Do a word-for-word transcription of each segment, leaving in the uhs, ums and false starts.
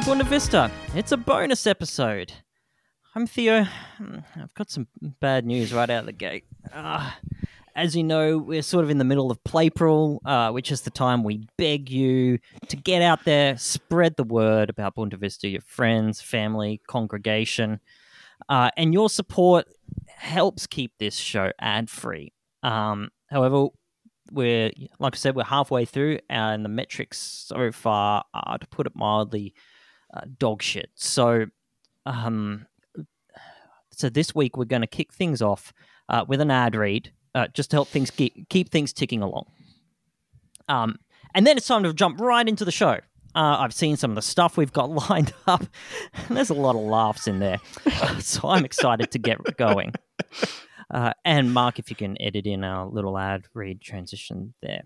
to Bunta Vista. It's a bonus episode. I'm Theo. I've got some bad news right out of the gate. Uh, as you know, we're sort of in the middle of Playpril, uh, which is the time we beg you to get out there, spread the word about Bunta Vista, your friends, family, congregation. Uh, and your support helps keep this show ad-free. Um, however, we're, like I said, we're halfway through, and the metrics so far are, to put it mildly, uh, dog shit. So, um, so this week we're going to kick things off uh, with an ad read, uh, just to help things keep, keep things ticking along. Um, and then it's time to jump right into the show. Uh, I've seen some of the stuff we've got lined up, and there's a lot of laughs in there. Uh, so I'm excited to get going. Uh, and Mark, if you can edit in our little ad read transition there.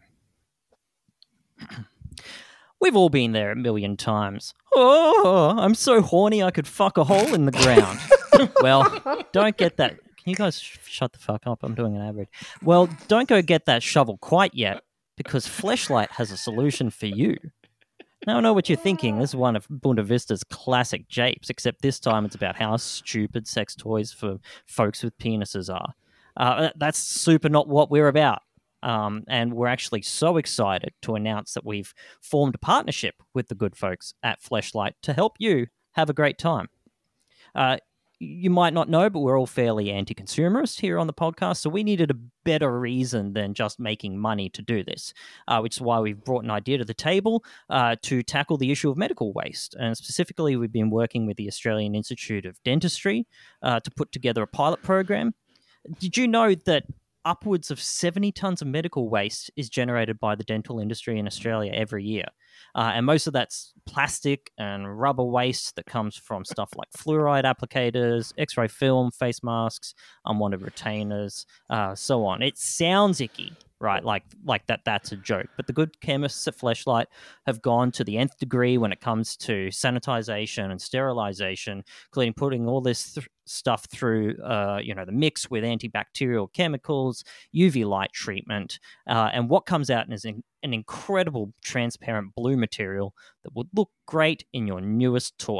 We've all been there a million times. Oh, I'm so horny I could fuck a hole in the ground. Well, don't get that. Can you guys sh- shut the fuck up? I'm doing an ad read. Well, don't go get that shovel quite yet, because Fleshlight has a solution for you. Now I know what you're thinking. This is one of Bunta Vista's classic japes, except this time it's about how stupid sex toys for folks with penises are. Uh, that's super not what we're about. Um, and we're actually so excited to announce that we've formed a partnership with the good folks at Fleshlight to help you have a great time. Uh, you might not know, but we're all fairly anti-consumerist here on the podcast, so we needed a better reason than just making money to do this, uh, which is why we've brought an idea to the table uh, to tackle the issue of medical waste. And specifically, we've been working with the Australian Institute of Dentistry uh, to put together a pilot program. Did you know that upwards of seventy tonnes of medical waste is generated by the dental industry in Australia every year? Uh, and most of that's plastic and rubber waste that comes from stuff like fluoride applicators, X-ray film, face masks, unwanted retainers, uh, so on. It sounds icky, right? Like like that that's a joke. But the good chemists at Fleshlight have gone to the nth degree when it comes to sanitization and sterilization, including putting all this th- stuff through, uh, you know, the mix with antibacterial chemicals, U V light treatment, uh, and what comes out is an, an incredible transparent blue material that would look great in your newest toy.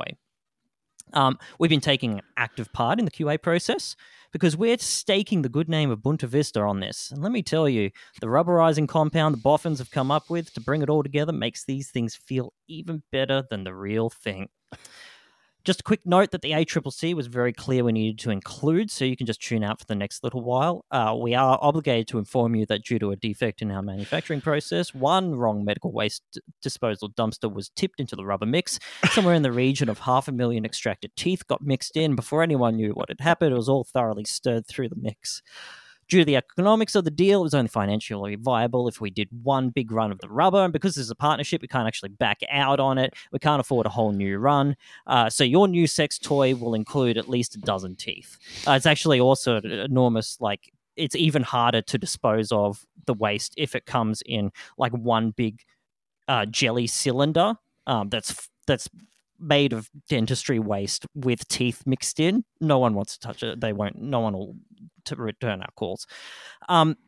Um, we've been taking an active part in the Q A process because we're staking the good name of Bunta Vista on this. And let me tell you, the rubberizing compound the boffins have come up with to bring it all together makes these things feel even better than the real thing. Just a quick note that the A C C C was very clear we needed to include, so you can just tune out for the next little while. Uh, we are obligated to inform you that due to a defect in our manufacturing process, one wrong medical waste d- disposal dumpster was tipped into the rubber mix. Somewhere in the region of half a million extracted teeth got mixed in before anyone knew what had happened. It was all thoroughly stirred through the mix. Due to the economics of the deal, it was only financially viable if we did one big run of the rubber. And because this is a partnership, we can't actually back out on it. We can't afford a whole new run. Uh, so your new sex toy will include at least a dozen teeth. Uh, it's actually also enormous, like, it's even harder to dispose of the waste if it comes in like one big uh, jelly cylinder um, that's that's made of dentistry waste with teeth mixed in. No one wants to touch it. They won't. No one will to return our calls. Um,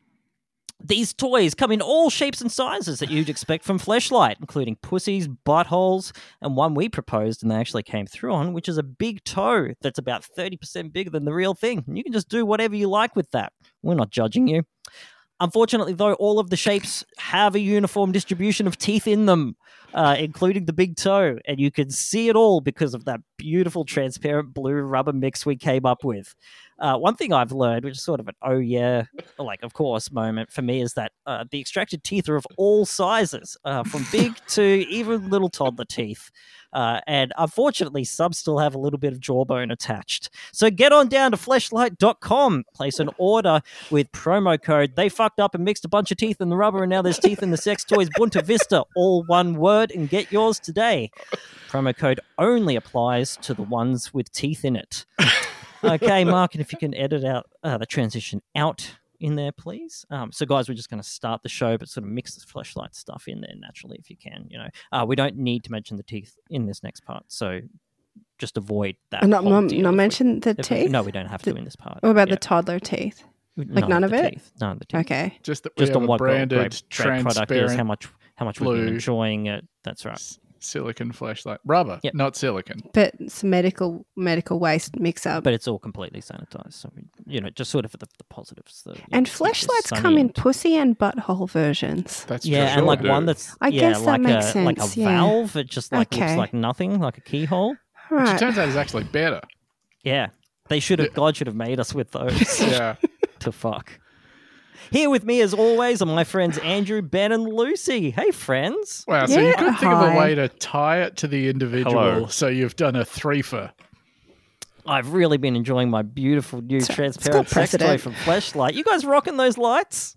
these toys come in all shapes and sizes that you'd expect from Fleshlight, including pussies, buttholes, and one we proposed and they actually came through on, which is a big toe that's about thirty percent bigger than the real thing. And you can just do whatever you like with that. We're not judging you. Unfortunately, though, all of the shapes have a uniform distribution of teeth in them, uh, including the big toe, and you can see it all because of that beautiful transparent blue rubber mix we came up with. Uh, one thing I've learned, which is sort of an oh yeah, like of course moment for me, is that uh, the extracted teeth are of all sizes, uh, from big to even little toddler teeth. Uh, and unfortunately, some still have a little bit of jawbone attached. So get on down to fleshlight dot com, place an order with promo code They Fucked Up and mixed a bunch of teeth in the rubber, and now there's teeth in the sex toys Bunta Vista, all one word, and get yours today. Promo code only applies to the ones with teeth in it. Okay, Mark, and if you can edit out uh, the transition out in there, please. Um, so, guys, we're just going to start the show, but sort of mix the Fleshlight stuff in there naturally if you can. You know, uh, we don't need to mention the teeth in this next part, so just avoid that. Not, whole not, deal not if mention we, the if teeth? We, no, we don't have the, to in this part. What about yeah. the toddler teeth? Like none, none of, of the it? Teeth. None of the teeth. Okay. Just that we just have on a what branded, great, great product is, how much how much blue. we've been enjoying it. That's right. silicon flashlight. Rubber, Yep. not silicon. But it's medical medical waste mix up. But it's all completely sanitized. So, you know, just sort of the, the positives. The, you And know, the flashlights sunny come in end. pussy and butthole versions. That's Yeah, true. and like do. one that's I yeah, guess that like makes a like a sense, yeah. valve. It just like looks Okay. like nothing, like a keyhole. Which it Right. turns out is actually better. Yeah, they should have. God should have made us with those Yeah. to fuck. Here with me, as always, are my friends Andrew, Ben, and Lucy. Hey, friends. Wow. So you Yeah, could think of a hi. way to tie it to the individual. Hello. So you've done a threefer. I've really been enjoying my beautiful new It's- it's transparent called sex toy precedent. from Fleshlight. You guys rocking those lights?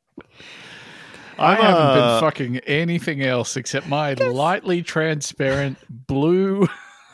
I I'm, haven't uh, been fucking anything else except my lightly transparent blue,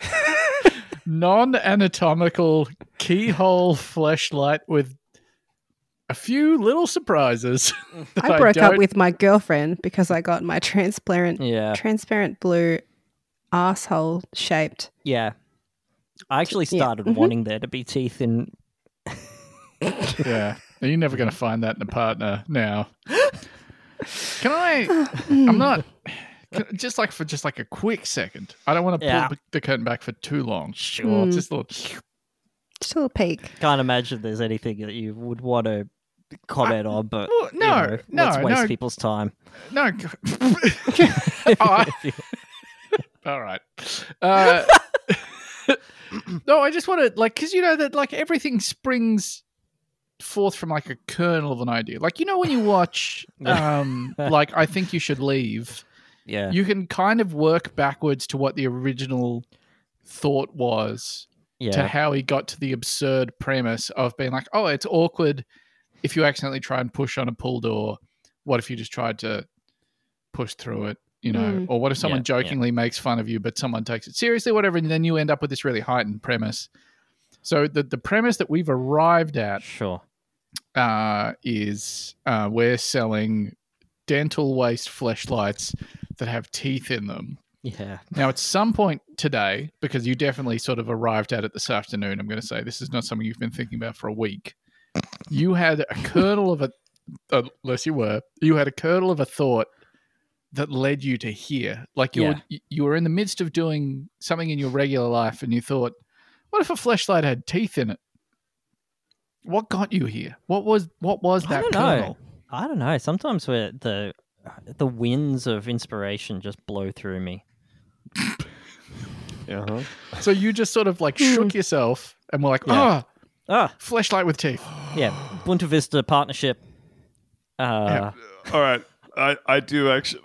non-anatomical keyhole fleshlight with a few little surprises. that I broke up don't- with my girlfriend because I got my transparent Yeah, transparent blue asshole shaped. yeah. I actually Yeah, started mhm. wanting there to be teeth in. Yeah, you're never going to find that in a partner now. Can I? I'm not. can- Just like for just like a quick second. I don't want to pull Yeah. the- the curtain back for too long. Sure. Mm. Just a little. Just a little peek. Can't imagine there's anything that you would want to comment on, but Well, you no, know, no, let's waste no. people's time. No. Oh, all right. Uh, no, I just want to like because you know that like everything springs forth from like a kernel of an idea. Like you know when you watch um like I Think You Should Leave, Yeah, you can kind of work backwards to what the original thought was yeah, to how he got to the absurd premise of being like, oh, it's awkward if you accidentally try and push on a pull door. What if you just tried to push through it? You know, Mm. or what if someone Yeah, yeah. jokingly makes fun of you, but someone takes it seriously, whatever, and then you end up with this really heightened premise. So the the premise that we've arrived at sure. uh, is uh, we're selling dental waste fleshlights that have teeth in them. Yeah, Now, at some point today, because you definitely sort of arrived at it this afternoon, I'm going to say this is not something you've been thinking about for a week. You had a kernel of a, unless you were, you had a kernel of a thought that led you to here. Like you, Yeah. were, you were in the midst of doing something in your regular life, and you thought, "What if a fleshlight had teeth in it?" What got you here? What was what was I that don't know. kernel? I don't know. Sometimes where the the winds of inspiration just blow through me. Uh-huh. So you just sort of like shook yourself and were like, Yeah. "Ah, Ah, fleshlight with teeth." yeah, Bunta Vista partnership. Uh, All right. I, I do actually.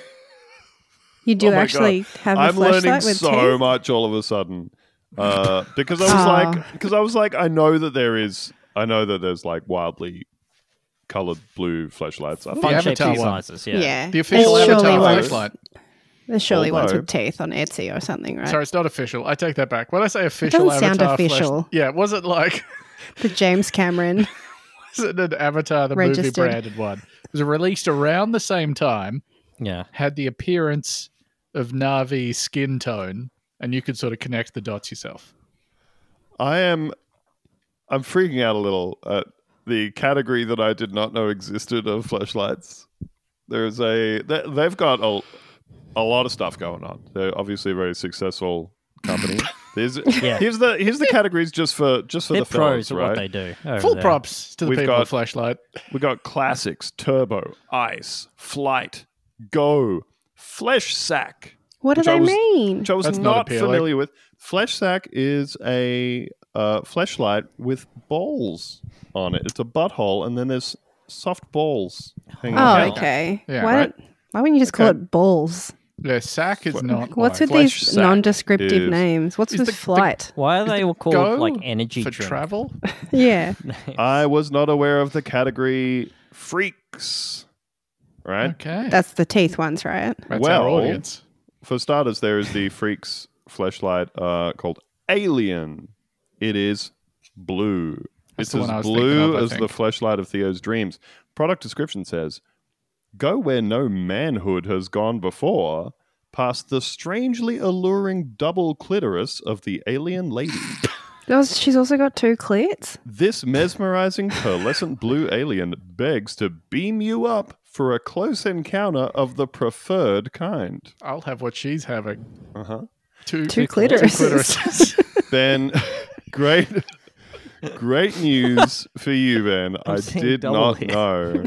You do Oh my actually have a I'm learning flashlight with so teeth? much all of a sudden. Uh, because I was Aw. like, because I was like, I know that there is, I know that there's like wildly colored blue flashlights. I The fun think. shaped Avatar teeth one. sizes. Yeah. Yeah. The official There's surely Avatar ones- flashlight. There's surely ones Although- with teeth on Etsy or something, right? Sorry, it's not official. I take that back. When I say official doesn't sound Avatar official. Flash, yeah, was it like The James Cameron. was it an Avatar the movie Registered. branded one? It was released around the same time, Yeah. had the appearance of Na'vi skin tone, and you could sort of connect the dots yourself. I am, I'm freaking out a little at the category that I did not know existed of flashlights. There's a, they, they've got a, a lot of stuff going on. They're obviously a very successful company. There's, Yeah. Here's the here's the categories just for just for They're the fellas, pros at right? Oh, what they do. over Full there. props to the We've people got- at Flashlight. We got classics, turbo, ice, flight, go, flesh sack, What do Which I they was- mean? which I was That's not not appealing. familiar with. Flesh sack is a uh, fleshlight with balls on it. It's a butthole, and then there's soft balls hanging Oh, out. okay. Yeah, why, right. don't, why wouldn't you just call Okay. it balls? Yeah, sack is What- not. What's like with Flesh these sack nondescriptive is- names? What's Is with the- the- flight? Why are Is they the all called go like energy for drink? travel? Yeah. I was not aware of the category freaks. Right. Okay, That's the teeth ones, right? that's well, our audience. For starters, there is the Freaks fleshlight uh, called Alien. It is blue. That's it's the one I as was thinking blue of, I as the think. fleshlight of Theo's dreams. Product description says, "Go where no manhood has gone before, past the strangely alluring double clitoris of the alien lady. Does- She's also got two clits. This mesmerizing pearlescent blue alien begs to beam you up for a close encounter of the preferred kind. I'll have what she's having. Uh huh. Two, Two two clitorises. clitorises. Ben, great, great news for you, Ben. I'm I seeing did double not here. know.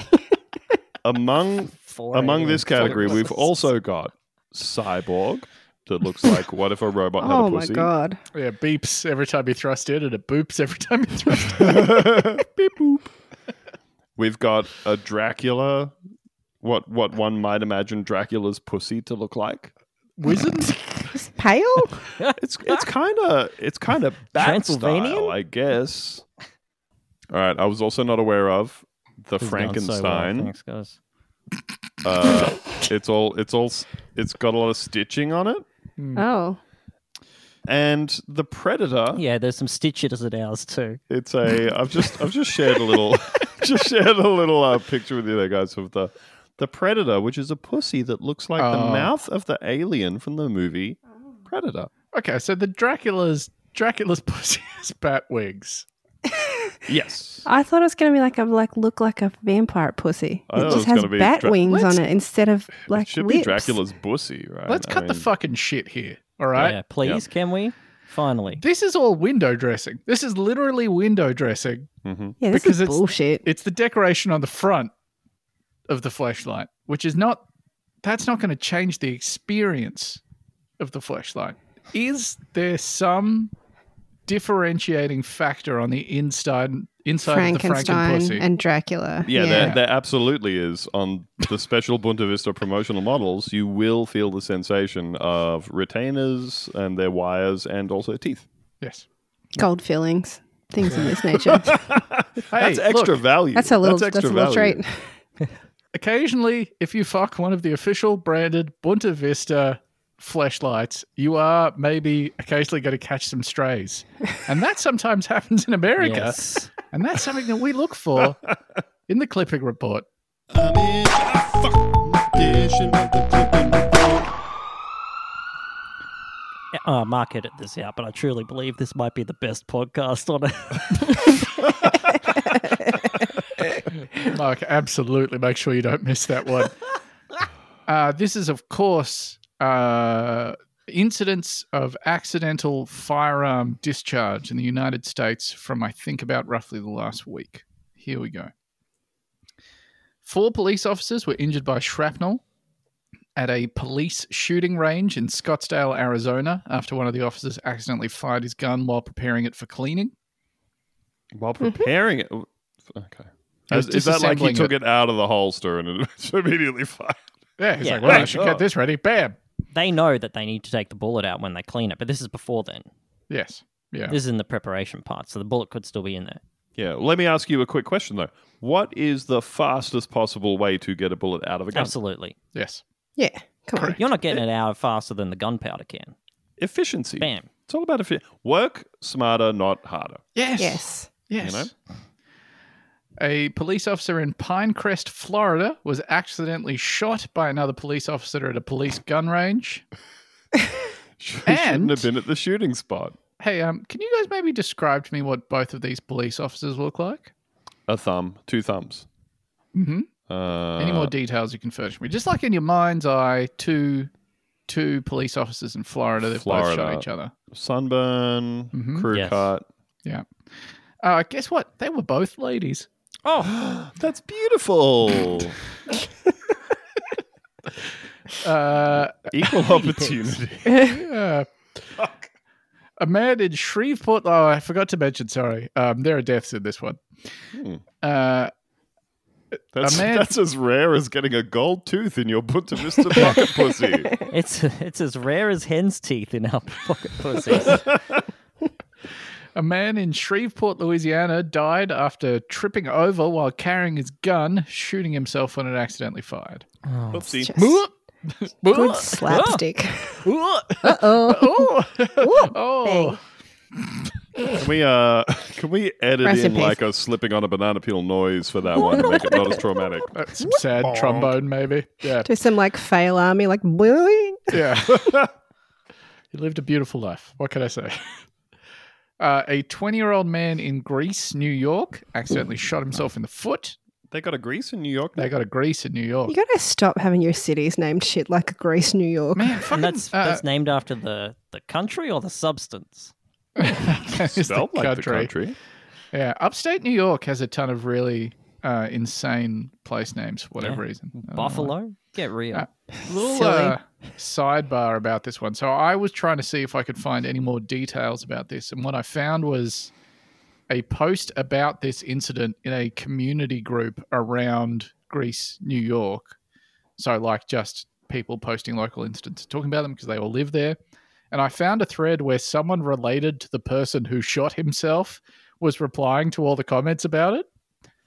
Among Four among a.m. this category, we've photos. also got cyborg. That looks like what if a robot had Oh a my pussy? god. Yeah, beeps every time you thrust in, and it boops every time you thrust in. Beep boop. We've got a Dracula. What what one might imagine Dracula's pussy to look like. Wizard? It's pale? It's it's kind of it's kind of bat Transylvanian? style, I guess. All right, I was also not aware of the This has gone so well. Frankenstein. Thanks, guys. Uh, it's all it's all s- it's got a lot of stitching on it, Oh. and the Predator. Yeah, there's some stitches at ours too. It's a. I've just I've just shared a little just shared a little uh, picture with you there, guys, of the the Predator, which is a pussy that looks like the Oh. mouth of the alien from the movie Predator. Okay, so the Dracula's Dracula's pussy has bat wings. Yes. I thought it was going to be like a like look like a vampire pussy. I It thought it was just has gonna be bat Dra- wings Let's- on it instead of like it should lips. be Dracula's bussy, right? Let's I cut the mean, fucking shit here. All right. Yeah, please, can we? Finally. This is all window dressing. This is literally window dressing. mhm. Yeah, this because is it's- bullshit. It's the decoration on the front of the fleshlight, which is not. That's not going to change the experience of the fleshlight. Is there some differentiating factor on the inside inside of the Franken Frankenstein pussy? and Dracula. Yeah, There, there absolutely is. On the special Bunta Vista promotional models, you will feel the sensation of retainers and their wires and also teeth. Yes. Gold fillings, things of this nature. Hey, That's extra look, value. That's a little. That's That's, extra a little value. trait. occasionally, if you fuck one of the official branded Bunta Vista fleshlights, you are maybe occasionally going to catch some strays. And that sometimes happens in America. Yes. And that's something that we look for in the clipping report. I'm in a fucking edition of the Clipping Report. Oh, Mark edit this out, but I truly believe this might be the best podcast on it. Mark, absolutely make sure you don't miss that one. Uh, this is, of course, uh, incidents of accidental firearm discharge in the United States from, I think, about roughly the last week. Here we go. Four police officers were injured by shrapnel at a police shooting range in Scottsdale, Arizona, after one of the officers accidentally fired his gun while preparing it for cleaning. While preparing it. Okay. He was Is, is that like he disassembling took it. it out of the holster and it immediately fired? Yeah, he's Yeah. like, well, I Right. should Oh. get this ready. Bam. They know that they need to take the bullet out when they clean it, but this is before then. Yes. Yeah. This is in the preparation part, so the bullet could still be in there. Yeah. Let me ask you a quick question, though. What is the fastest possible way to get a bullet out of a gun? Absolutely. Yes. Yeah, come on. You're not getting it out faster than the gunpowder can. Efficiency. Bam. It's all about efficiency. Work smarter, not harder. Yes. Yes. Yes. You know? A police officer in Pinecrest, Florida, was accidentally shot by another police officer at a police gun range. Sh- And- Shouldn't have been at the shooting spot. Hey, um, can you guys maybe describe to me what both of these police officers look like? A thumb, two thumbs. Mm-hmm. Uh, Any more details you can furnish me? Just like in your mind's eye, two two police officers in Florida that both shot Florida. each other. sunburn, Mhm. crew Yes. cut. Yeah. Uh, guess what? They were both ladies. Oh, That's beautiful. Uh, Equal opportunity. yeah. A man in Shreveport. Oh, I forgot to mention. Sorry, um, there are deaths in this one. Hmm. Uh, That's, A man- that's as rare as getting a gold tooth in your Bunta Vista pocket pussy. it's it's as rare as hen's teeth in our pocket pussies. a man in Shreveport, Louisiana, died after tripping over while carrying his gun, shooting himself when it accidentally fired. Oh, Oopsie. Just good slapstick. oh, Uh-oh. oh. Can we uh can we edit Rest in in peace. like a slipping on a banana peel noise for that one to make it not as traumatic? Uh, some sad trombone, maybe. Yeah, Do some like fail army, like boing. yeah. He lived a beautiful life. What can I say? Uh, a twenty-year-old man in Greece, New York, accidentally shot himself in the foot. They got a Greece in New York. They got a Greece in New York. You gotta stop having your cities named shit like Greece, New York. Man, fucking, And that's uh, that's named after the, the country or the substance? that is the Spelled like the country. Yeah, upstate New York has a ton of really uh, insane place names for whatever Yeah. reason. I don't know. Buffalo? Get real. Uh, Little Silly. uh, sidebar about this one. So I was trying to see if I could find any more details about this, and what I found was a post about this incident in a community group around Greece, New York. So like just people posting local incidents, talking about them because they all live there. And I found a thread where someone related to the person who shot himself was replying to all the comments about it.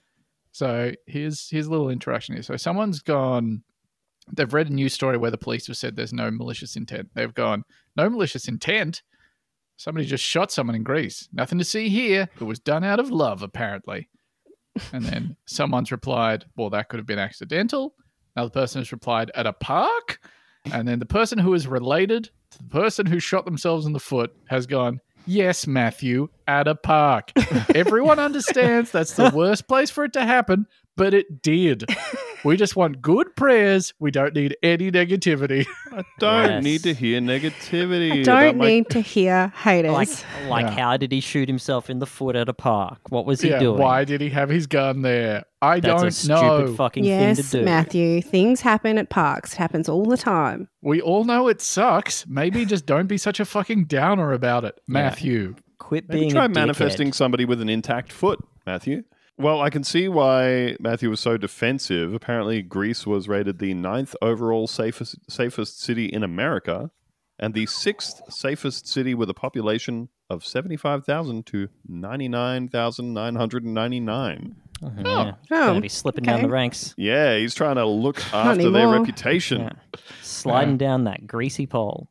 So here's here's a little interaction here. So someone's gone, they've read a news story where the police have said there's no malicious intent. They've gone, no malicious intent? Somebody just shot someone in Greece. Nothing to see here. It was done out of love, apparently. And then someone's replied, well, that could have been accidental. Another person has replied, at a park? And then the person who is related to the person who shot themselves in the foot has gone, yes, Matthew, at a park. Everyone understands that's the worst place for it to happen, but it did. We just want good prayers. We don't need any negativity. I don't Yes. need to hear negativity. I about don't my- need to hear haters. Like, like Yeah. how did he shoot himself in the foot at a park? What was he Yeah, doing? why did he have his gun there? I That's don't a stupid know. fucking yes, thing to do. Matthew, things happen at parks. It happens all the time. We all know it sucks. Maybe just don't be such a fucking downer about it, Matthew. Quit Maybe being try a manifesting dickhead. somebody with an intact foot, Matthew. Well, I can see why Matthew was so defensive. Apparently, Greece was rated the ninth overall safest safest city in America, and the sixth safest city with a population of seventy-five thousand to ninety-nine thousand nine hundred ninety-nine. Oh, yeah. Oh, Gonna be slipping down okay. the ranks. Yeah, he's trying to look after their anymore. reputation. Yeah. Sliding down that greasy pole.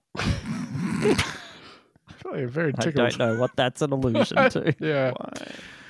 Oh, you're very I tickled. don't know what that's an allusion to. Yeah. Why?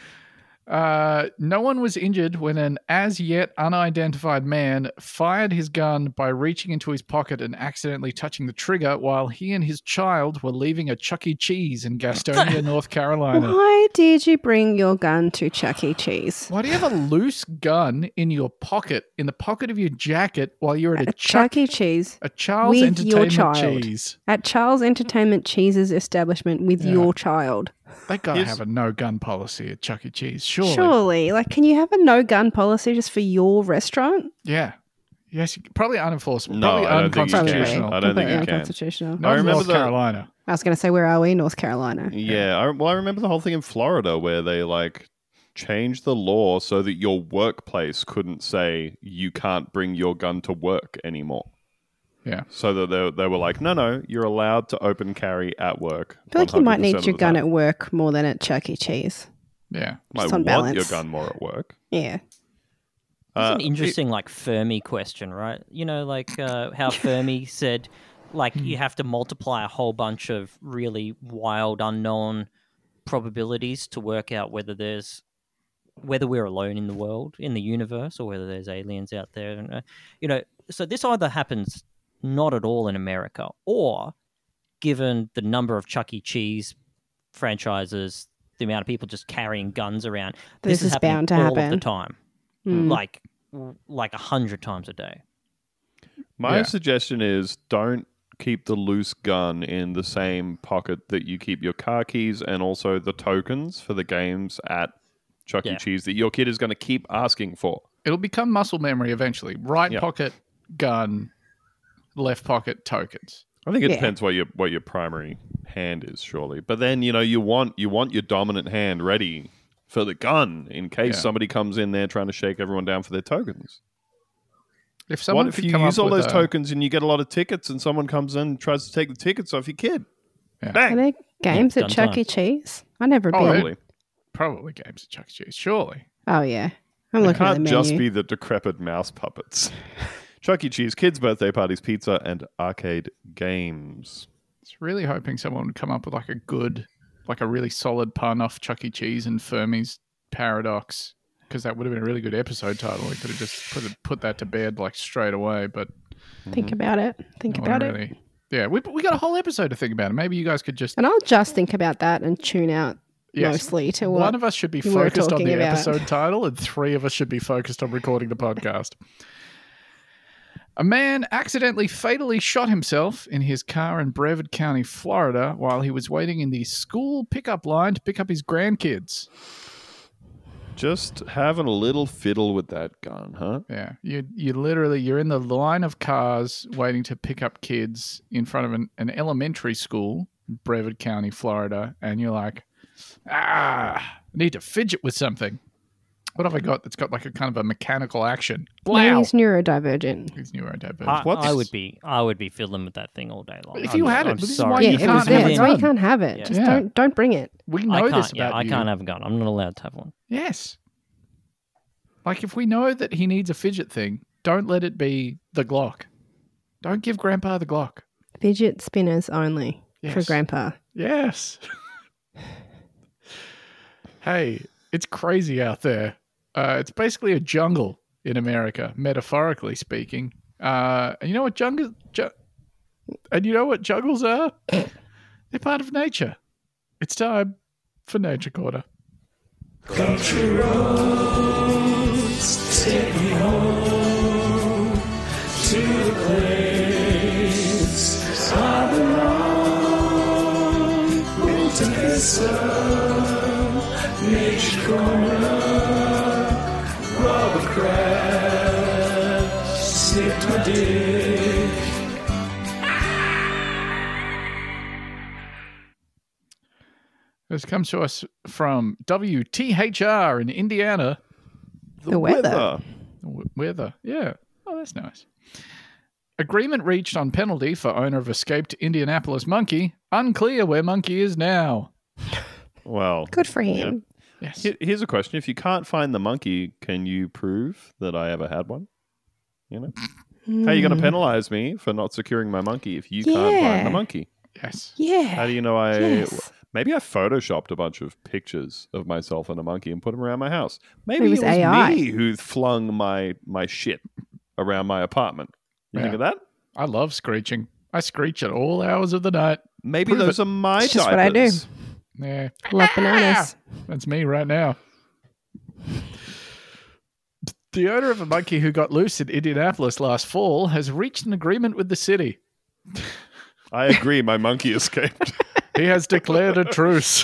Uh, no one was injured when an as yet unidentified man fired his gun by reaching into his pocket and accidentally touching the trigger while he and his child were leaving a Chuck E. Cheese in Gastonia, North Carolina. Why did you bring your gun to Chuck E. Cheese? Why do you have a loose gun in your pocket, in the pocket of your jacket, while you're at a At Chuck, Chuck E. Cheese. a Charles with your Entertainment child. Cheese? At Charles Entertainment Cheese's establishment with Yeah. your child. They gotta Here's- have a no gun policy at Chuck E. Cheese, surely. Surely. Like, can you have a no gun policy just for your restaurant? Yeah. Yes, you- probably unenforceable. No, probably I don't think you can. unconstitutional. I don't think Completely you can. unconstitutional. No, I remember North the- Carolina. I was going to say, where are we? North Carolina. Yeah, I, well, I remember the whole thing in Florida where they like changed the law so that your workplace couldn't say you can't bring your gun to work anymore. Yeah. So that they, they were like, no, no, you're allowed to open carry at work. I feel like you might need one hundred percent your of the gun time. at work more than at Chuck E. Cheese. Yeah. Might just on want your balance. gun more at work. Yeah. It's Uh, an interesting, like, Fermi question, right? You know, like uh, how Fermi said, like, you have to multiply a whole bunch of really wild, unknown probabilities to work out whether there's whether we're alone in the world, in the universe, or whether there's aliens out there. And, uh, you know, so this either happens not at all in America, or given the number of Chuck E. Cheese franchises, the amount of people just carrying guns around, This this, is happening bound to all of the happen. time, Mm. like like a hundred times a day. My Yeah. suggestion is don't keep the loose gun in the same pocket that you keep your car keys and also the tokens for the games at Chuck E. Yeah. Cheese that your kid is going to keep asking for. It'll become muscle memory eventually. Right Yep. pocket gun, left pocket tokens. I think it Yeah. depends what your what your primary hand is, surely. But then you know you want you want your dominant hand ready for the gun in case Yeah. somebody comes in there trying to shake everyone down for their tokens. If someone What if could you come use up all with those a- tokens and you get a lot of tickets and someone comes in and tries to take the tickets off your kid? Yeah. Are Bang! there games Yeah, at gun Chuck time. E. Cheese? I never Oh, been. really? Probably. probably games at Chuck E. Cheese, surely. Oh, yeah. I'm It looking at the can't menu. just be the decrepit mouse puppets. Chuck E. Cheese, kids' birthday parties, pizza, and arcade games. It's really hoping someone would come up with like a good, like a really solid pun off Chuck E. Cheese and Fermi's Paradox, because that would have been a really good episode title. We could have just put it, put that to bed like straight away, but Think about it. Think no one about it. really. Yeah, we we got a whole episode to think about it. Maybe you guys could just And I'll just think about that and tune out Yes. mostly to what One of us should be you were focused on talking the about. episode title, and three of us should be focused on recording the podcast. A man accidentally fatally shot himself in his car in Brevard County, Florida, while he was waiting in the school pickup line to pick up his grandkids. Just having a little fiddle with that gun, huh? Yeah, you you literally you're in the line of cars waiting to pick up kids in front of an, an elementary school in Brevard County, Florida, and you're like, ah, I need to fidget with something. What have I got that's got like a kind of a mechanical action? Maybe Blow! he's neurodivergent. He's neurodivergent. I, What's- I would be, I would be fiddling with that thing all day long. If I'm- you had it, I'm this is sorry. why Yeah, you it can't was have there. a That's why you gun. can't have it. Yeah. Just Yeah. don't don't bring it. We I know can't. this Yeah, about I you. can't have a gun. I'm not allowed to have one. Yes. Like if we know that he needs a fidget thing, don't let it be the Glock. Don't give Grandpa the Glock. Fidget spinners only for Yes. Grandpa. Yes. Hey, it's crazy out there. Uh, it's basically a jungle in America, metaphorically speaking. Uh, and you know what jungle? Ju- and you know what jungles are? They're part of nature. It's time for Nature Corner. This comes to us from W T H R in Indiana. The weather. W- Weather. Yeah. Oh, that's nice. Agreement reached on penalty for owner of escaped Indianapolis monkey. Unclear where monkey is now. Well, Good for him. Yes. he- here's a question. If you can't find the monkey, can you prove that I ever had one? You know? How are you going to penalize me for not securing my monkey if you can't Yeah. find the monkey? Yes. Yeah. How do you know I... Yes. Maybe I photoshopped a bunch of pictures of myself and a monkey and put them around my house. Maybe It it was was, A I. me who flung my, my shit around my apartment. You Yeah. think of that? I love screeching. I screech at all hours of the night. Maybe Prove those it. are my It's just what I do. diapers. Yeah. Love bananas. That's me right now. The owner of a monkey who got loose in Indianapolis last fall has reached an agreement with the city. I agree. My monkey escaped. He has declared a truce.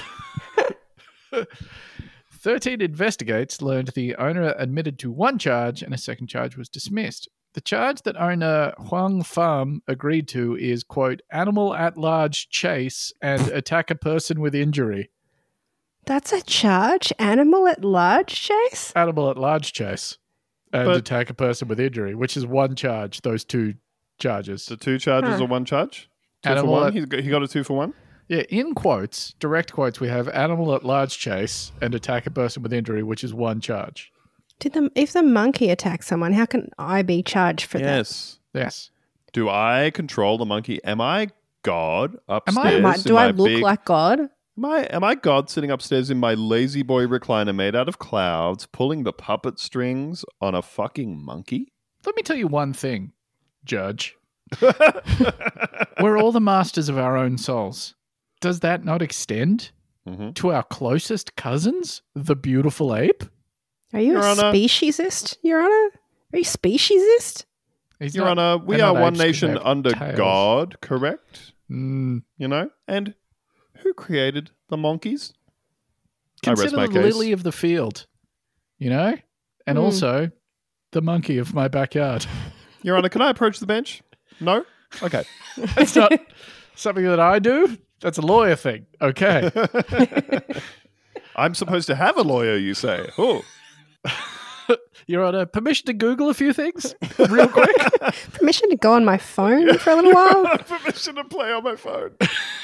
thirteen investigates learned the owner admitted to one charge and a second charge was dismissed. The charge that owner Huang Pham agreed to is, quote, animal at large chase and attack a person with injury. That's a charge? Animal at large chase? Animal at large chase and But- attack a person with injury, which is one charge, those two charges. So two charges Huh. or one charge? Two Animal for one? at- He got, he got a two for one? Yeah, in quotes, direct quotes, we have animal at large chase and attack a person with injury, which is one charge. Did the if the monkey attacks someone, how can I be charged for Yes. Yes. Do I control the monkey? Am I God upstairs? I- that? Am I- in do I my look big- like God? Am I, am I God sitting upstairs in my lazy boy recliner made out of clouds, pulling the puppet strings on a fucking monkey? Let me tell you one thing, Judge. We're all the masters of our own souls. Does that not extend Mhm. to our closest cousins, the beautiful ape? Are you Your a Honor. speciesist, Your Honor? Are you speciesist? He's Your not- Honor, we they're are not one apes 'cause they nation have under tails. God, correct? Mm, You know? And who created the monkeys? I rest consider my the case. lily of the field, you know? And Mm. also the monkey of my backyard. Your Honor, can I approach the bench? No? Okay. That's not something that I do. That's a lawyer thing. Okay. I'm supposed to have a lawyer, you say. Oh. You're on a permission to Google a few things real quick. Permission to go on my phone for a little while? Permission to play on my phone.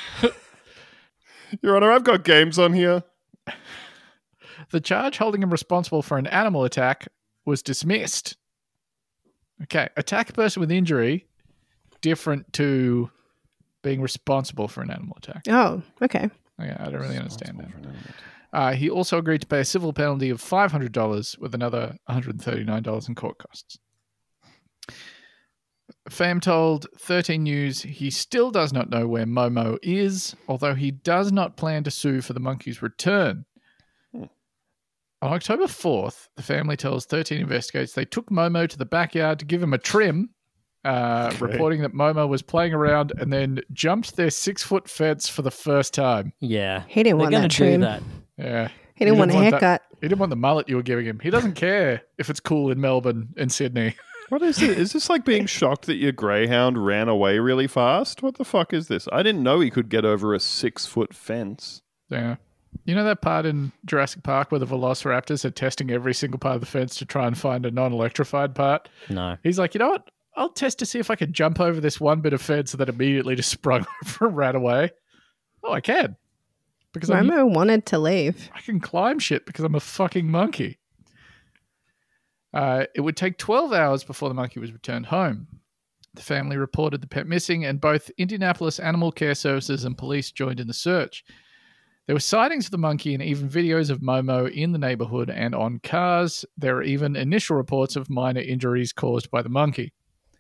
Your Honor, I've got games on here. The charge holding him responsible for an animal attack was dismissed. Okay, attack a person with injury, different to being responsible for an animal attack. Oh, okay. Okay, I don't really understand that. Uh, he also agreed to pay a civil penalty of five hundred dollars with another one hundred thirty-nine dollars in court costs. Pham told thirteen News he still does not know where Momo is, although he does not plan to sue for the monkey's return. Hmm. On October fourth, the family tells thirteen Investigates they took Momo to the backyard to give him a trim, uh, Okay. reporting that Momo was playing around and then jumped their six-foot fence for the first time. Yeah. He didn't They're want going that to do trim. that. Yeah. He didn't He want a didn't want that- haircut. He didn't want the mullet you were giving him. He doesn't care if it's cool in Melbourne and Sydney. What is it? Is this like being shocked that your greyhound ran away really fast? What the fuck is this? I didn't know he could get over a six foot fence. Yeah. You know that part in Jurassic Park where the velociraptors are testing every single part of the fence to try and find a non-electrified part? No. He's like, you know what? I'll test to see if I can jump over this one bit of fence that immediately just sprung over and ran away. Oh, I can. Because I'm, Momo wanted to leave. I can climb shit because I'm a fucking monkey. Uh, it would take twelve hours before the monkey was returned home. The family reported the pet missing, and both Indianapolis Animal Care Services and police joined in the search. There were sightings of the monkey and even videos of Momo in the neighborhood and on cars. There are even initial reports of minor injuries caused by the monkey.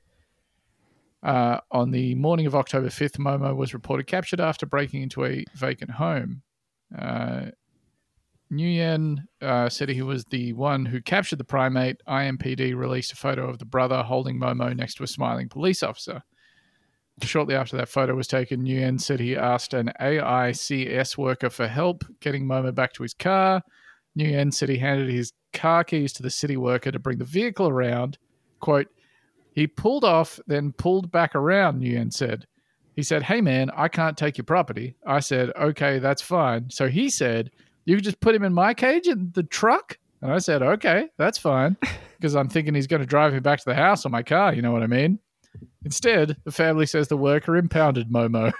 Uh, on the morning of October fifth, Momo was reported captured after breaking into a vacant home. Uh, Nguyen uh, said he was the one who captured the primate. I M P D released a photo of the brother holding Momo next to a smiling police officer. Shortly after that photo was taken, Nguyen said he asked an A I C S worker for help getting Momo back to his car. Nguyen said he handed his car keys to the city worker to bring the vehicle around. Quote, he pulled off, then pulled back around, Nguyen said. He said, hey man, I can't take your property. I said, okay, that's fine. So he said, you could just put him in my cage in the truck? And I said, okay, that's fine. Because I'm thinking he's going to drive me back to the house on my car, you know what I mean? Instead, the family says the worker impounded Momo.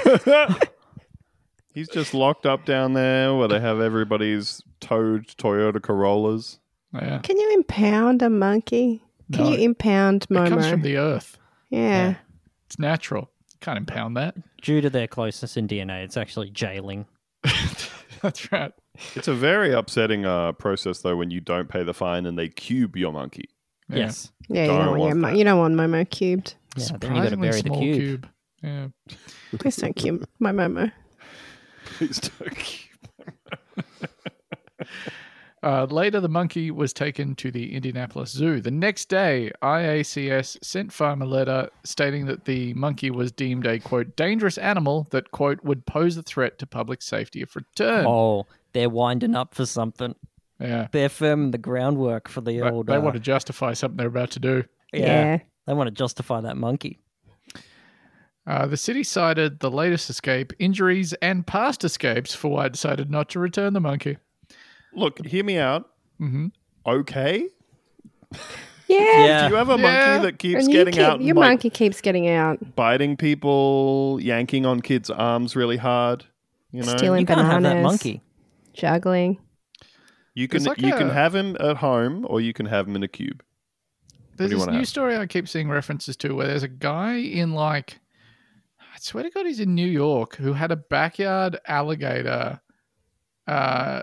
He's just locked up down there where they have everybody's towed Toyota Corollas. Yeah. Can you impound a monkey? Can No, you impound It comes from Momo? the earth. Yeah. It's natural. Can't impound that. Due to their closeness in D N A, it's actually jailing. That's right. It's a very upsetting uh, process, though, when you don't pay the fine and they cube your monkey. Yeah. Yes. Yeah, you Don't don't, want your, want mo- that. you don't want Momo cubed. Yeah, then you got to Surprisingly bury the small cube. Yeah. Please don't cube my Momo. Please don't cube. Uh, later, the monkey was taken to the Indianapolis Zoo. The next day, I A C S sent Farm a letter stating that the monkey was deemed a, quote, dangerous animal that, quote, would pose a threat to public safety if returned. Oh, they're winding up for something. Yeah. They're firming the groundwork for the They, old. they uh, want to justify something they're about to do. yeah, Yeah. They want to justify that monkey. Uh, the city cited the latest escape, injuries, and past escapes for why it decided not to return the monkey. Look, hear me out. Mm-hmm. Okay. Yeah. Yeah. Do you have a Yeah. monkey that keeps And you getting keep, out your and like, monkey keeps getting out. biting people, yanking on kids' arms really hard? You know, Stealing You can't have that bananas. monkey. Juggling. you can It's like you can a- have him at home or you can have him in a cube. There's do you this wanna new have? story I keep seeing references to where there's a guy in like, I swear to God, he's in New York who had a backyard alligator uh,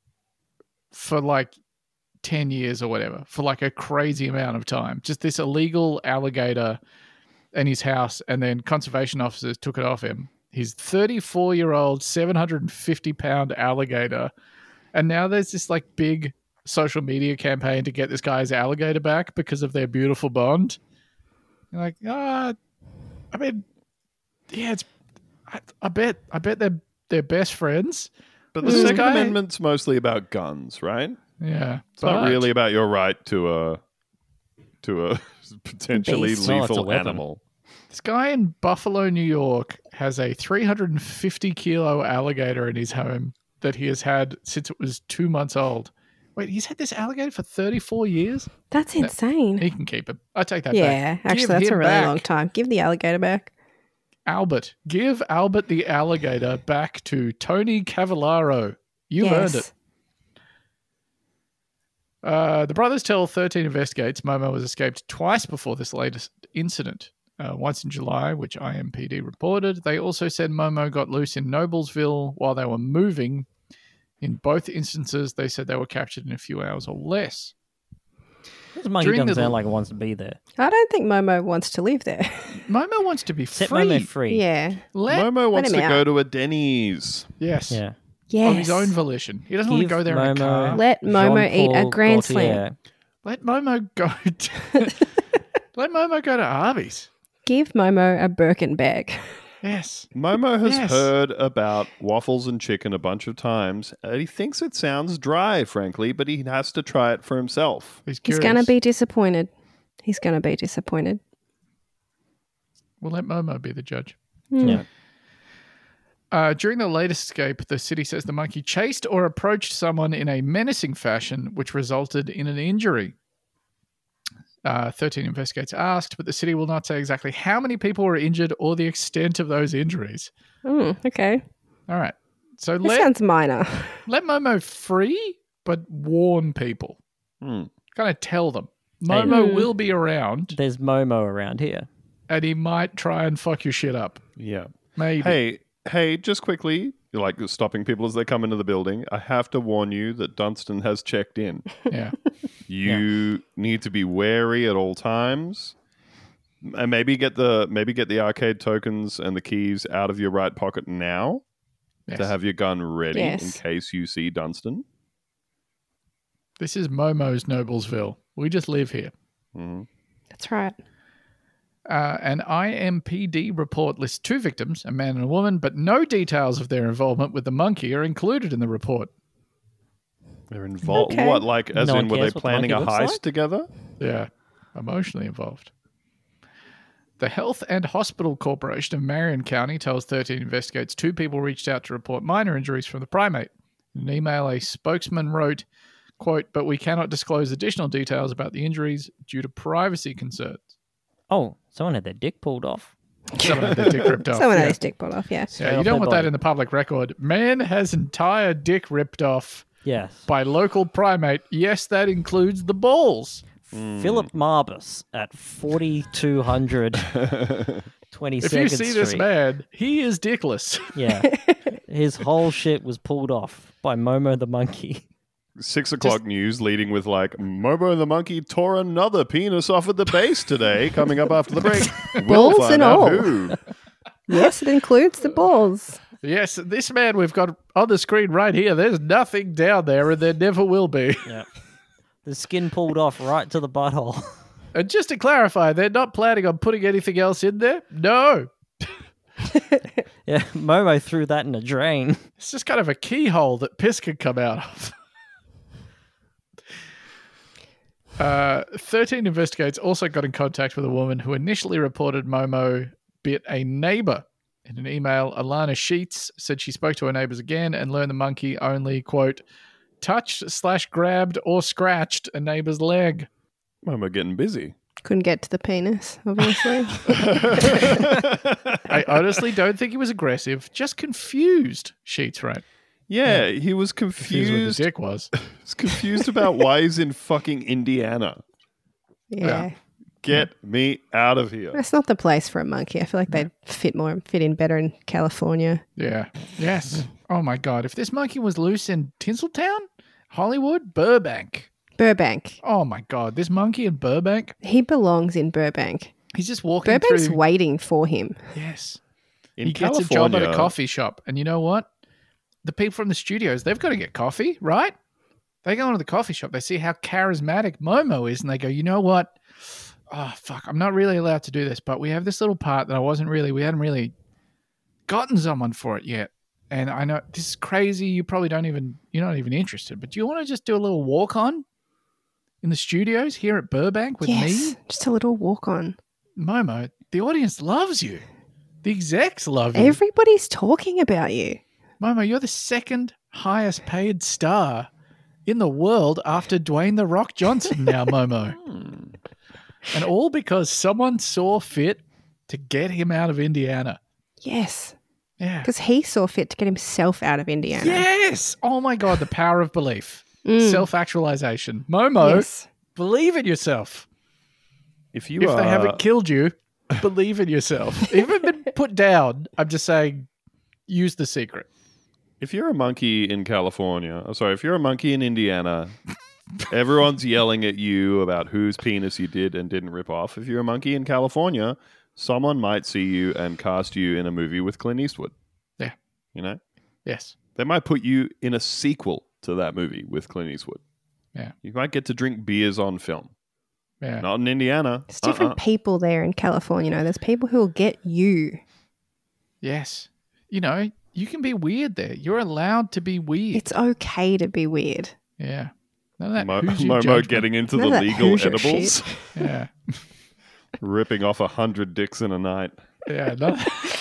for like ten years or whatever, for like a crazy amount of time. Just this illegal alligator in his house, and then conservation officers took it off him. His thirty-four year old, seven hundred fifty pound alligator. And now there's this like big social media campaign to get this guy's alligator back because of their beautiful bond. You're like, ah, I mean, yeah, it's. I, I bet, I bet they're they're best friends. But the This Second guy- Amendment's mostly about guns, right? Yeah, It's not really about your right to a to a potentially Beast. No, it's a lethal weapon. animal. This guy in Buffalo, New York, has a three hundred fifty kilo alligator in his home that he has had since it was two months old. Wait, he's had this alligator for thirty-four years? That's insane. He can keep it. I take that Yeah, back. actually, Give that's him a really back. long time. Give the alligator back. Albert. Give Albert the alligator back to Tony Cavallaro. You've earned it. Uh, the brothers tell thirteen Investigates Momo has escaped twice before this latest incident. Uh, once in July, which I M P D reported. They also said Momo got loose in Noblesville while they were moving. In both instances, they said they were captured in a few hours or less. This monkey During doesn't the- sound like it wants to be there. I don't think Momo wants to live there. Momo wants to be Set free. Momo free. yeah. Let, Momo wants him to out. go to a Denny's. yes. Yeah. Yes. Of his own volition. He doesn't want to Give go there in a Momo- car. Let Momo eat a Jean-Paul grand slam. Gaultier. Let Momo go. To, let Momo go to Arby's. Give Momo a Birkin bag. Yes. Momo has Yes. heard about waffles and chicken a bunch of times, and he thinks it sounds dry, frankly, but he has to try it for himself. He's He's curious. going to be disappointed. He's going to be disappointed. We'll let Momo be the judge. Hmm. Yeah. Uh, during the latest escape, the city says the monkey chased or approached someone in a menacing fashion, which resulted in an injury. Uh, thirteen investigators asked, but the city will not say exactly how many people were injured or the extent of those injuries. Mm, okay. All right. So This let, sounds minor. let Momo free, but warn people. Hmm. Kind of tell them. Momo Hmm. will be around, There's Momo around here. and he might try and fuck your shit up. Yeah. Maybe. Hey, hey, just quickly, like stopping people as they come into the building, I have to warn you that Dunstan has checked in. Yeah. You need to be wary at all times. And maybe get the maybe get the arcade tokens and the keys out of your right pocket now Yes. to have your gun ready Yes. in case you see Dunstan. This is Momo's Noblesville. We just live here. Mhm. That's right. Uh, an I M P D report lists two victims, a man and a woman, but no details of their involvement with the monkey are included in the report. They're involved. Okay. What, like, as No in, one were they cares what the planning a monkey heist looks like? together? Yeah, emotionally involved. The Health and Hospital Corporation of Marion County tells thirteen investigators two people reached out to report minor injuries from the primate. In an email, a spokesman wrote, quote, but we cannot disclose additional details about the injuries due to privacy concerns. Oh, someone had their dick pulled off. Someone had their dick ripped off. Someone yeah. had his dick pulled off, yeah. Straight Yeah, you off don't their want that body. in the public record. Man has entire dick ripped off Yes. by local primate. Yes, that includes the balls. Philip Marbus at forty-two hundred twenty-second If you see Street. this man, he is dickless. Yeah. His whole shit was pulled off by Momo the monkey. Six o'clock news leading with like Momo the monkey tore another penis off at the base today. Coming up after the break, we'll Balls find and out all. who. Yes, it includes the balls. Yes, this man we've got on the screen right here, there's nothing down there and there never will be. Yeah. The skin pulled off right to the butthole. And just to clarify, they're not planning on putting anything else in there? No. Yeah, Momo threw that in a drain. It's just kind of a keyhole that piss can come out of. Uh, thirteen investigators also got in contact with a woman who initially reported Momo bit a neighbor. In an email, Alana Sheets said she spoke to her neighbors again and learned the monkey only, quote, touched slash grabbed or scratched a neighbor's leg. Momo getting busy. Couldn't get to the penis, obviously. I honestly don't think he was aggressive, just confused, Sheets wrote. Yeah, he was Confused what the confused. dick was. He's confused about why he's in fucking Indiana. Yeah. Yeah. Get me out of here. That's not the place for a monkey. I feel like they'd fit more, fit in better in California. Yeah. Yes. Oh my God. If this monkey was loose in Tinseltown, Hollywood, Burbank. Burbank. Oh my God. This monkey in Burbank, He belongs in Burbank. he's just walking Burbank's through. waiting for him. Yes. In he gets a job at a California- coffee shop. And you know what? The people from the studios, they've got to get coffee, right? They go into the coffee shop. They see how charismatic Momo is. And they go, you know what? Oh, fuck. I'm not really allowed to do this. But we have this little part that I wasn't really, we hadn't really gotten someone for it yet. And I know this is crazy. You probably don't even, you're not even interested. But do you want to just do a little walk on in the studios here at Burbank with yes. me? Just a little walk on. Momo, the audience loves you. The execs love you. Everybody's talking about you. Momo, you're the second highest paid star in the world after Dwayne The Rock Johnson now, Momo. And all because someone saw fit to get him out of Indiana. Yes. Yeah. Because he saw fit to get himself out of Indiana. Yes. Oh my God, the power of belief. Mm. Self-actualization. Momo, Yes. believe in yourself. If you if are, they haven't killed you, believe in yourself. Even been put down, I'm just saying, use the secret. if you're a monkey in California, oh, sorry, if you're a monkey in Indiana, Everyone's yelling at you about whose penis you did and didn't rip off. If you're a monkey in California, someone might see you and cast you in a movie with Clint Eastwood. Yeah. You know? Yes. They might put you in a sequel to that movie with Clint Eastwood. Yeah. You might get to drink beers on film. Yeah. Not in Indiana. It's different Uh-uh. people there in California. You know, there's people who will get you. Yes. You know, you can be weird there. You're allowed to be weird. It's okay to be weird. yeah. None of that Mo- who's your Momo judgment. getting into None the of that legal Hoosier edibles, shit. Yeah. ripping off a hundred dicks in a night. Yeah. No.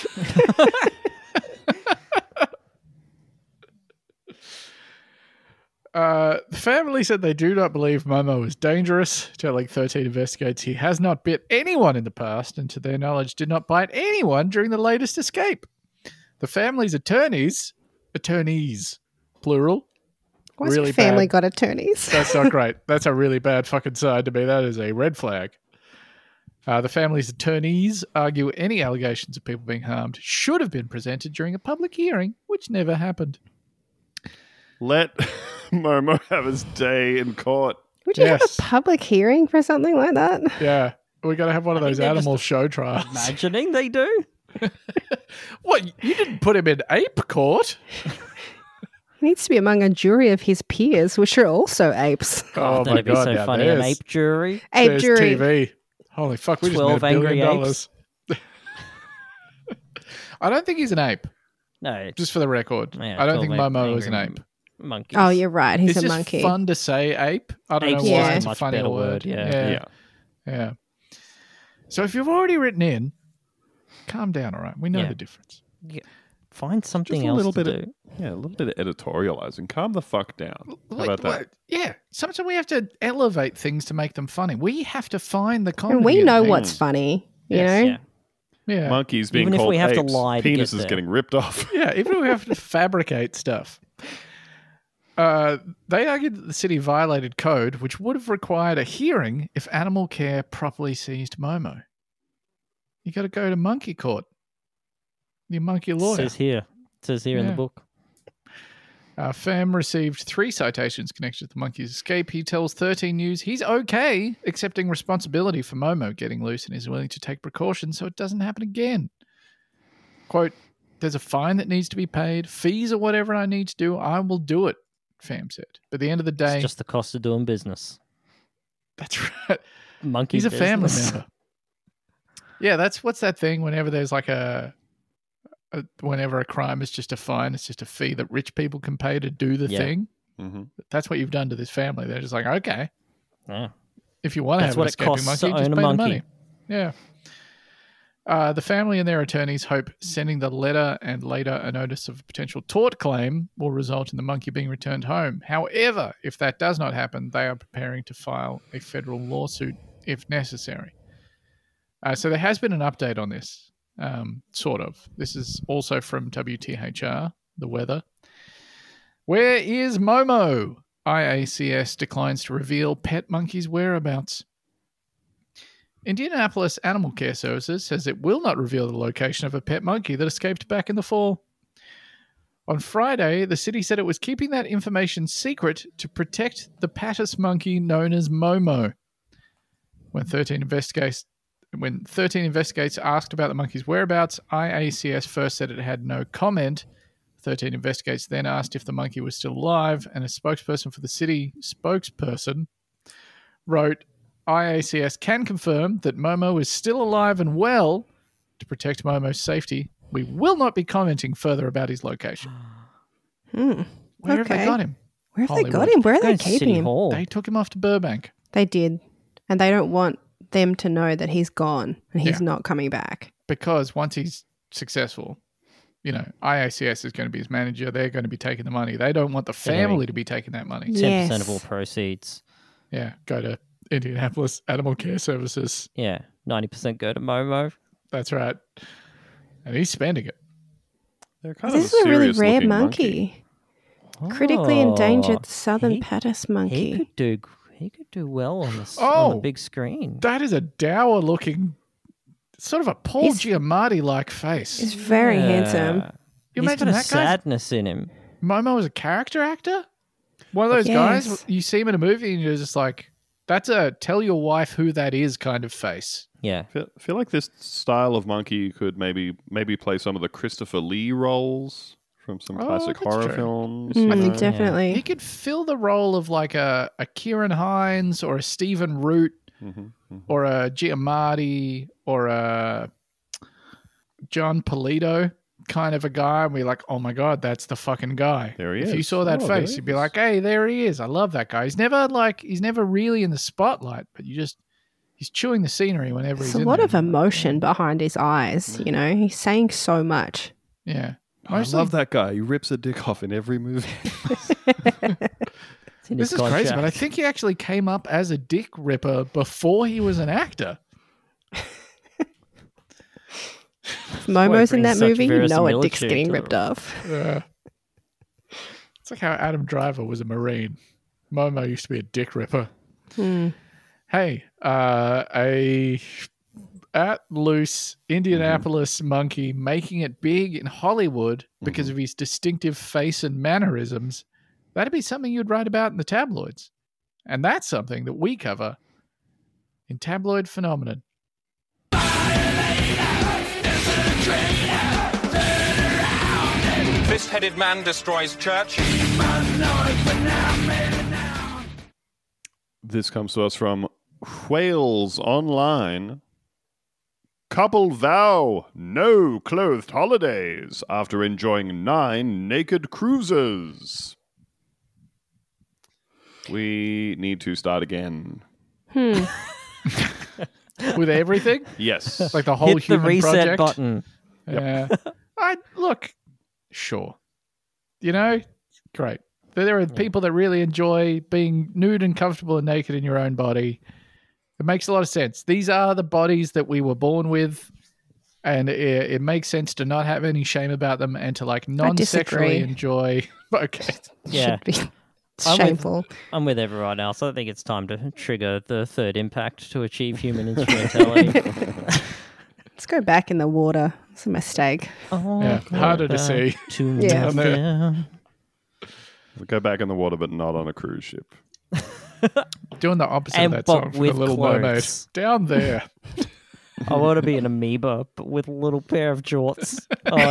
Uh, the family said they do not believe Momo is dangerous. Telling thirteen investigates he has not bit anyone in the past and to their knowledge did not bite anyone during the latest escape. The family's attorneys, attorneys, plural. Why's Really your family bad. got attorneys? That's not great. That's a really bad fucking side to me. That is a red flag. Uh, the family's attorneys argue any allegations of people being harmed should have been presented during a public hearing, which never happened. Let Momo have his day in court. Would you Yes. have a public hearing for something like that? Yeah, we got to have one of I those think they're animal just show trials. Imagining they do. What? You didn't put him in ape court? He needs to be among a jury of his peers, which are also apes. Oh, That'd be so yeah, funny. An there's- ape jury. Ape there's jury. T V. Holy fuck! We just made a twelve billion angry dollars. I don't think he's an ape. No, Just for the record, yeah, I don't think twelve Momo is an angry ape. monkeys. Oh, you're right. He's it's a just monkey. fun to say ape. I don't Ape's know just why a it's a much funny better word. word, yeah. yeah, Yeah. yeah. So if you've already written in, calm down. All right, we know Yeah. the difference. Find something Just a else little to bit of- do. Yeah, a little bit of editorializing. Calm the fuck down. How Like, about that? what- Yeah, sometimes we have to elevate things to make them funny. We have to find the comedy. and we in know things. what's funny, you Yes, know? Yeah. Yeah, Monkeys being Even if called we have to apes, lie to get penises there. getting ripped off. yeah. Even if we have to fabricate stuff. Uh, they argued that the city violated code, which would have required a hearing if animal care properly seized Momo. You got to go to monkey court. The monkey lawyer. Says here. It says here in the Yeah. book. Uh, Pham received three citations connected to the monkey's escape. He tells thirteen News he's okay accepting responsibility for Momo getting loose and is willing to take precautions so it doesn't happen again. Quote, there's a fine that needs to be paid, fees or whatever I need to do, I will do it, Pham said. But at the end of the day, It's just the cost of doing business. that's right. Monkey He's a family business. member. Yeah, that's what's that thing whenever there's like a, a whenever a crime is just a fine, it's just a fee that rich people can pay to do the Yeah. thing. hmm That's what you've done to this family. They're just like, okay, Yeah. if you want to That's have what an it escaping costs monkey, to just own a pay the monkey. money. Yeah. Uh, the family and their attorneys hope sending the letter and later a notice of potential tort claim will result in the monkey being returned home. However, if that does not happen, they are preparing to file a federal lawsuit if necessary. Uh, so there has been an update on this, um, sort of. This is also from W T H R, the weather. Where is Momo? I A C S declines to reveal pet monkey's whereabouts. Indianapolis Animal Care Services says it will not reveal the location of a pet monkey that escaped back in the fall. On Friday, the city said it was keeping that information secret to protect the Pattis monkey known as Momo. When thirteen investigates when thirteen investigates asked about the monkey's whereabouts, I A C S first said it had no comment. thirteen investigates then asked if the monkey was still alive, and a spokesperson for the city spokesperson wrote, I A C S can confirm that Momo is still alive and well. To protect Momo's safety, we will not be commenting further about his location. Hmm. Where have they Okay. got him? Where have they got Hollywood. him? Where are they Going to keeping City him? Hall. They took him off to Burbank. They did. And they don't want them to know that he's gone and he's Yeah. not coming back. Because once he's successful, you know, I A C S is going to be his manager. They're going to be taking the money. They don't want the They're gonna family be- to be taking that money. ten percent of Yes. all proceeds. Yeah, go to Indianapolis Animal Care Services. Yeah. ninety percent go to Momo. That's right. And he's spending it. They're kind This of is a really serious rare looking monkey. Critically endangered Oh, southern he- Pattis He monkey. could do. He could do well on the s- on the Oh, big screen. That is a dour looking, sort of a Paul He's- Giamatti like face. He's very handsome. Yeah. You He's imagine got a that guy? sadness in him. Momo is a character actor? One of those Yes. guys, you see him in a movie and you're just like, that's a tell your wife who that is kind of face. Yeah. I feel, I feel like this style of monkey could maybe maybe play some of the Christopher Lee roles from some Oh, classic that's horror true. films. Mm, you know? definitely. He could fill the role of like a, a Kieran Hines or a Stephen Root Mhm, mhm. or a Giamatti or a John Polito kind of a guy. And we're like, oh my God, that's the fucking guy. There he if is. you saw that Oh, there face, he you'd be is. like, hey, there he is. I love that guy. He's never like, he's never really in the spotlight, but you just, he's chewing the scenery whenever There's he's a in lot there. of emotion behind his eyes. You know, he's saying so much. Yeah. I Mostly- love that guy. He rips a dick off in every movie. It's in This his is crazy, contract. but I think he actually came up as a dick ripper before he was an actor. If Momo's in brings that such movie, you know a dick's verisimilitude getting to ripped the- off. Yeah. It's like how Adam Driver was a Marine. Momo used to be a dick ripper. Hmm. Hey, uh, a at loose Indianapolis monkey making it big in Hollywood because of his distinctive face and mannerisms. That'd be something you'd write about in the tabloids. And that's something that we cover in Tabloid Phenomenon. Fist-headed man destroys church. This comes to us from Whales Online. Couple vow no clothed holidays after enjoying nine naked cruises. We need to start again. Hmm. With everything? Yes. Like the whole Hit the human reset project? button. Yeah. I look, sure. You know, great. There are people that really enjoy being nude and comfortable and naked in your own body. It makes a lot of sense. These are the bodies that we were born with, and it, it makes sense to not have any shame about them and to like non-sexually disagree. enjoy. Okay. Yeah. Should be it's I'm with- shameful. I'm with everyone else. I think it's time to trigger the third impact to achieve human instrumentality. Let's go back in the water. It's a mistake. Oh, Yeah, go harder to back see. To Yeah. Down there. nothing. Go back in the water, but not on a cruise ship. Doing the opposite And of that but song from with the Little Mermaid. clothes. Down there. I want to be an amoeba, but with a little pair of jorts.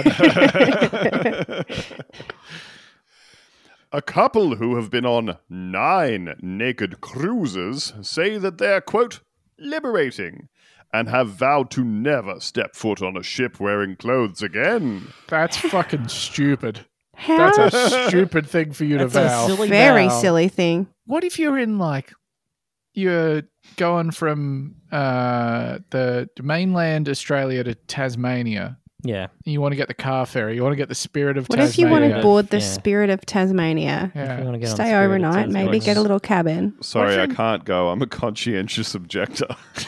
Oh, A couple who have been on nine naked cruises say that they're, quote, liberating and have vowed to never step foot on a ship wearing clothes again. That's fucking stupid. How? That's a stupid thing for you to That's a vow. silly Very vow. silly thing. What if you're in like you're going from uh, the mainland Australia to Tasmania? Yeah. And you want to get the car ferry. You want to get the Spirit of What if you Tasmania. want to board the Yeah. Spirit of Tasmania? If you Yeah. wanna get on Stay Spirit of overnight, maybe Tasmania. get a little cabin. Sorry, I What if can't go. I'm a conscientious objector.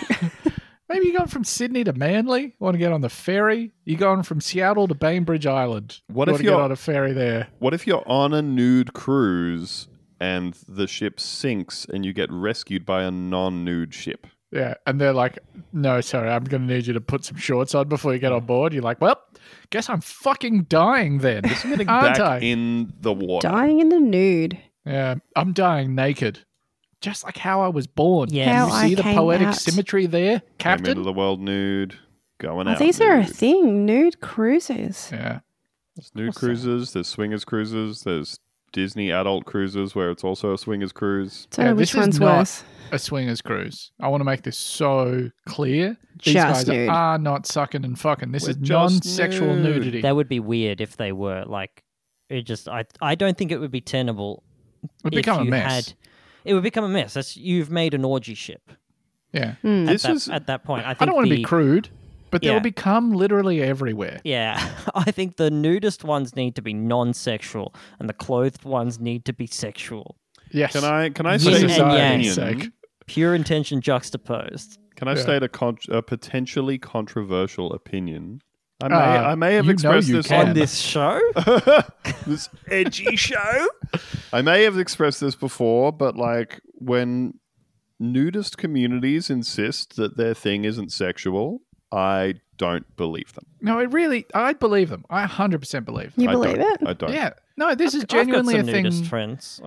Maybe you're going from Sydney to Manly. You want to get on the ferry. You're going from Seattle to Bainbridge Island. What you if want to get you're- on a ferry there? What if you're on a nude cruise and the ship sinks and you get rescued by a non-nude ship? Yeah, and they're like, "No, sorry, I'm going to need you to put some shorts on before you get on board." You're like, "Well, guess I'm fucking dying then, aren't Back I?" in the water. Dying in the nude. Yeah, I'm dying naked, just like how I was born. Yeah. How you I see the came poetic out. symmetry there, Came into Captain? the world nude, going Oh, out. these are a nude. thing. Nude cruises. Yeah, There's nude cruises, there's swingers cruises, there's Disney adult cruises where it's also a swingers cruise. So Yeah, which this is one's not- worse? a swingers cruise. I want to make this so clear. These Just guys nude. are not sucking and fucking. This We're is just non-sexual nude. nudity. That would be weird if they were like. It just. I. I don't think it would be tenable. Would if become a you mess. Had, it would become a mess. That's you've made an orgy ship. Yeah, Hmm. At This that, is at that point. I think I don't want to the, be crude, but they'll Yeah. become literally everywhere. Yeah, I think the nudist ones need to be non-sexual, and the clothed ones need to be sexual. Yes. Can I can I Yin state and an yang. opinion? Sake. Pure intention juxtaposed. Can I Yeah. state a, con- a potentially controversial opinion? I may, Uh, I may have you know expressed you this can. On this show, this edgy show. I may have expressed this before, but like when nudist communities insist that their thing isn't sexual, I don't believe them. No, it really. I believe them. I one hundred percent believe them. You I believe don't. it? I don't. Yeah. No, this is I've got genuinely some a thing. nudist friends. I,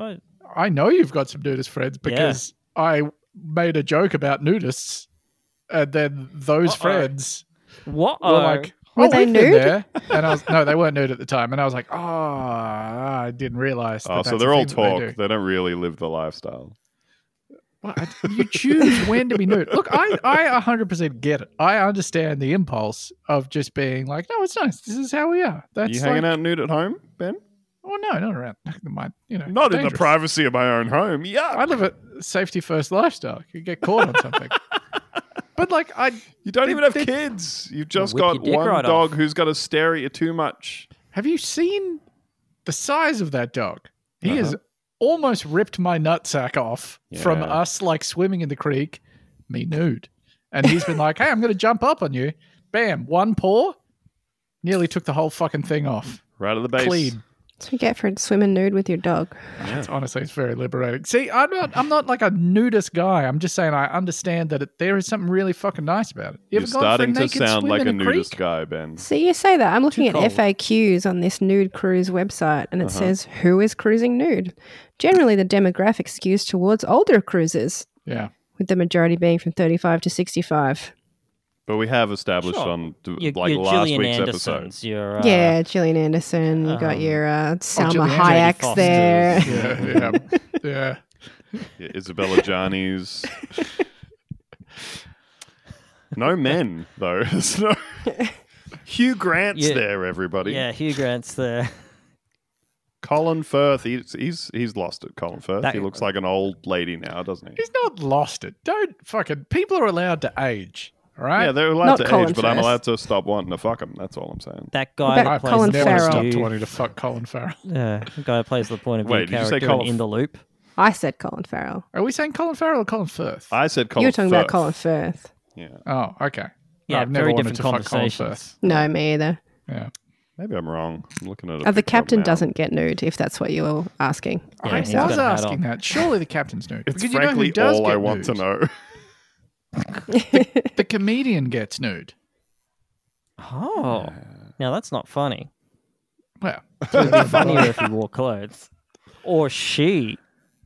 I know you've got some nudist friends because I made a joke about nudists, and then those Uh-oh. friends What? were like, Were oh, they we've been nude? there. And I was no, they weren't nude at the time, and I was like, oh, I didn't realize. That Oh, so that's they're a all thing that they talk. do. They don't really live the lifestyle. Well, I- you choose when to be nude. Look, I, I one hundred percent get it. I understand the impulse of just being like, no, it's nice. This is how we are. That's you hanging like, out nude at home, Ben? Oh no, not around my, you know, Not it's in the dangerous. privacy of my own home. Yeah. I live a safety first lifestyle. You get caught on something. But like, I You don't they- even have they- kids. You've just whip your got dick one right dog off. who's got to stare at you too much. have you seen the size of that dog? He Uh-huh. has almost ripped my nutsack off from Yeah. us like swimming in the creek, me nude, and he's been like, "Hey, I'm going to jump up on you." Bam, one paw, nearly took the whole fucking thing off. Right at the base. Clean. That's what you get for swimming nude with your dog. It's, honestly, it's very liberating. See, I'm not, I'm not like a nudist guy. I'm just saying I understand that it, there is something really fucking nice about it. You You're ever gone for a starting to naked sound swim like in a a nudist creek? guy, Ben. See, you say that. I'm looking Too at cold. F A Qs on this nude cruise website, and it says, who is cruising nude? Generally, the demographic skews towards older cruisers, Yeah. with the majority being from thirty-five to sixty-five. But we have established Sure. on d- Your, like your last Gillian week's Andersons, episode. your uh, yeah, Gillian Anderson. You got um, your uh, Salma Gillian Hayek Jodie there. Fosters. Yeah. Yeah. yeah. Yeah, Isabella Gianni's. No men, though. There's no... Hugh Grant's Yeah. there, everybody. Yeah, Hugh Grant's there. Colin Firth. He's, he's, he's lost it, Colin Firth. That- he looks like an old lady now, doesn't he? He's not lost it. Don't fucking. People are allowed to age. All right. Yeah, they're allowed Not to Colin age, but I'm Firth. allowed to stop wanting to fuck him. That's all I'm saying. That What guy about that plays Colin the Never point Farrell? of stopped view. wanting to fuck Colin Farrell. Yeah, the guy that plays the point of view Wait, did you say character Colin in, in the loop. I said Colin Farrell. Are we saying Colin Farrell or Colin Firth? I said Colin you were talking Firth. about Colin Firth. Yeah. oh, okay. Yeah, I've never very wanted different to fuck Colin conversations. Firth. No, me either. Yeah. Maybe I'm wrong. I'm looking at it. Oh, the captain doesn't get nude, if that's what you were asking. Yeah, I he's was got a hat asking on. that. Surely the captain's nude. It's Because you know who frankly does all I get want to nude? know. The comedian gets nude. Oh, now that's not funny. Well, It'd be funnier if he wore clothes. Or she.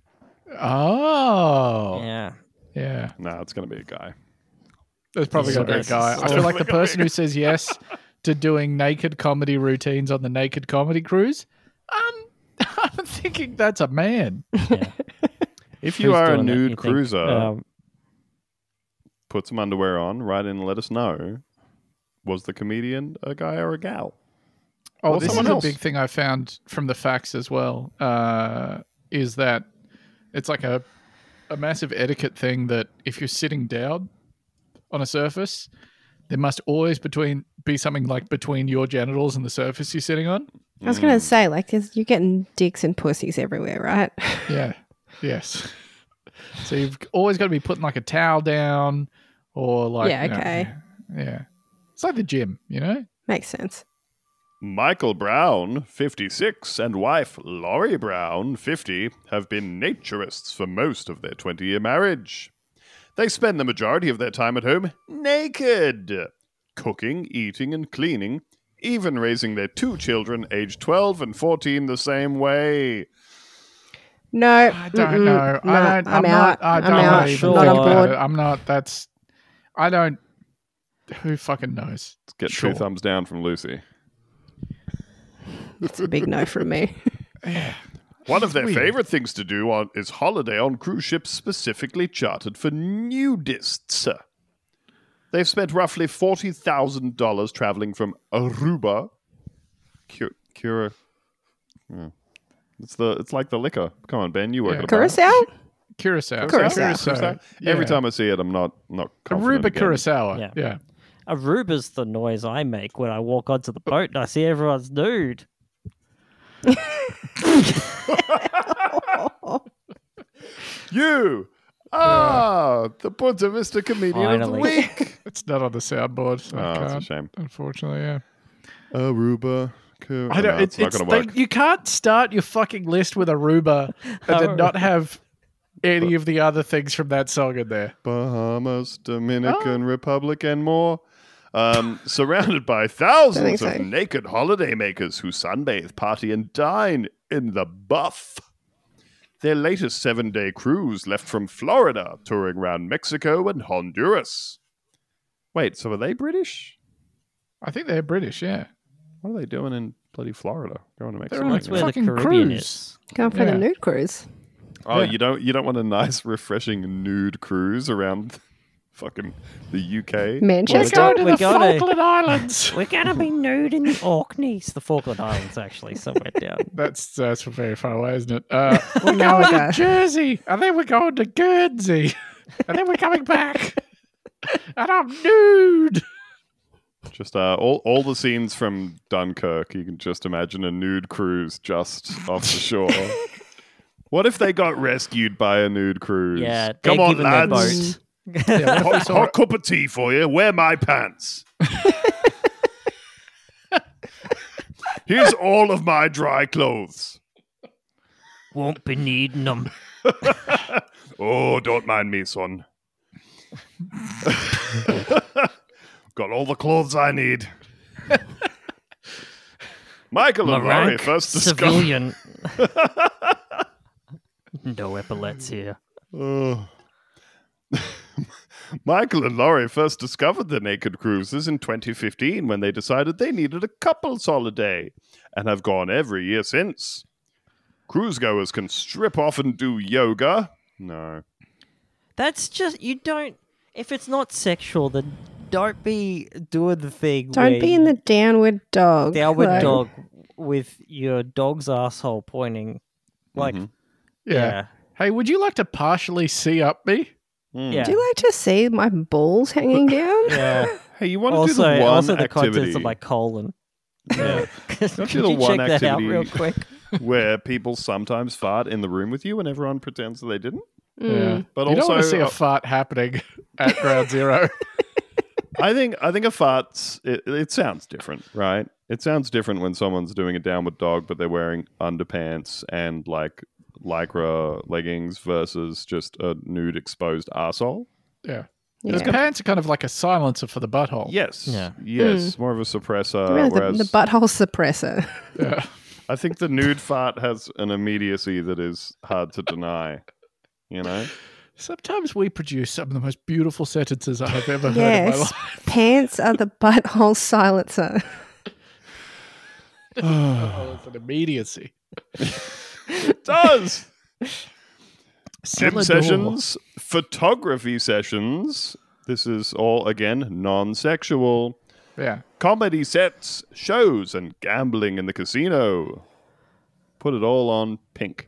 oh, Yeah. yeah. No, it's going to be a guy. There's probably going to be a It's guy. I feel like the definitely gonna be person who says yes to doing naked comedy routines on the naked comedy cruise. Um, I'm thinking that's a man. Yeah. If you Who's are a doing that, nude you think? cruiser, Um, put some underwear on, write in and let us know. Was the comedian a guy or a gal? Oh, Or this is someone a else. big thing I found from the facts as well. Uh, is that it's like a a massive etiquette thing that if you're sitting down on a surface, there must always between be something like between your genitals and the surface you're sitting on. I was going to say, like, there's- you're getting dicks and pussies everywhere, right? Yeah. Yes. So you've always got to be putting like a towel down or like Yeah, you know, okay. yeah. It's like the gym, you know? Makes sense. Michael Brown, fifty-six, and wife Laurie Brown, fifty, have been naturists for most of their twenty-year marriage. They spend the majority of their time at home naked, cooking, eating, and cleaning, even raising their two children, aged twelve and fourteen, the same way. No, I don't mm-mm, know. no, I don't, I'm, I'm out. Not, I I'm don't out. even sure. Not think on about board. it. I'm not. That's. I don't. Who fucking knows? Let's get Sure. two thumbs down from Lucy. It's a big no from me. One of their weird. favorite things to do on, is holiday on cruise ships specifically chartered for nudists. They've spent roughly forty thousand dollars traveling from Aruba. Cura. Cura yeah. It's the. It's like the liquor. Come on, Ben. You work Yeah. at a bar. Curacao? Curacao. Curacao. Curacao. Every Yeah. time I see it, I'm not not confident. Aruba again. Curacao. Yeah. Yeah. Aruba's the noise I make when I walk onto the boat and I see everyone's nude. You. Ah, the Punta Vista comedian of Finally. the week. It's not on the soundboard. So I Oh, that's a can't, shame. unfortunately, yeah. Aruba. Cur- I don't. no, it's it's not it's going to they- work. you can't start your fucking list with Aruba and then not have any of the other things from that song in there. Bahamas, Oh. Dominican Republic, and more. Um, surrounded by thousands so. of naked holidaymakers who sunbathe, party, and dine in the buff. Their latest seven-day cruise left from Florida, touring around Mexico and Honduras. Wait, so are they British? I think they're British, yeah. What are they doing in bloody Florida? Going to They're Mexico? on a That's where the fucking Caribbean cruise. is. Going for Yeah. the nude cruise. Oh, Yeah. you don't you don't want a nice, refreshing nude cruise around fucking the U K? Manchester. Go to We're the going to- Falkland Islands. We're going to be nude in the Orkneys, the Falkland Islands, actually, somewhere down. That's that's very far away, isn't it? Uh, we're Now we going go. to Jersey, and then we're going to Guernsey, and then we're coming back, and I'm nude. Just uh, all all the scenes from Dunkirk. You can just imagine a nude cruise just off the shore. What if they got rescued by a nude cruise? Yeah, come they're on, given their lads. boat. Yeah, what if we Hot, saw- hot cup of tea for you. Wear my pants. Here's all of my dry clothes. Won't be needing them. Oh, don't mind me, son. Got all the clothes I need. Michael and Laurie Rank first discovered. civilian. No epaulets here. Oh. Michael and Laurie first discovered the naked cruises in twenty fifteen when they decided they needed a couple's holiday and have gone every year since. Cruise goers can strip off and do yoga. No. That's just, you don't, if it's not sexual, then don't be doing the thing. Don't where be in the downward dog. downward like- dog with your dog's asshole pointing. Like, Mhm. Yeah. yeah. Hey, would you like to partially see up me? Mm. Yeah. Do you like to see my balls hanging down? Yeah. Hey, you want to Also, do the one also the activity contents of my colon. Yeah. Could do the you one check that out activity- real quick? where people sometimes fart in the room with you and everyone pretends that they didn't? Mm. But you don't want to also, see a uh, fart happening at ground zero. I think I think a fart's it, it sounds different, right? It sounds different when someone's doing a downward dog, but they're wearing underpants and like lycra leggings versus just a nude exposed arsehole. Yeah. Yeah. Because pants are kind of like a silencer for the butthole. Yes, Yeah. yes, more of a suppressor. Really, the, whereas the butthole suppressor. Yeah. I think the nude fart has an immediacy that is hard to deny. You know, Sometimes we produce some of the most beautiful sentences I have ever heard in my Yes. life. Pants are the butthole silencer. Oh, it's an immediacy. it does. Gym Cellar sessions, photography sessions. This is all, again, non-sexual. door. Yeah. Comedy sets, shows, and gambling in the casino. Put it all on pink.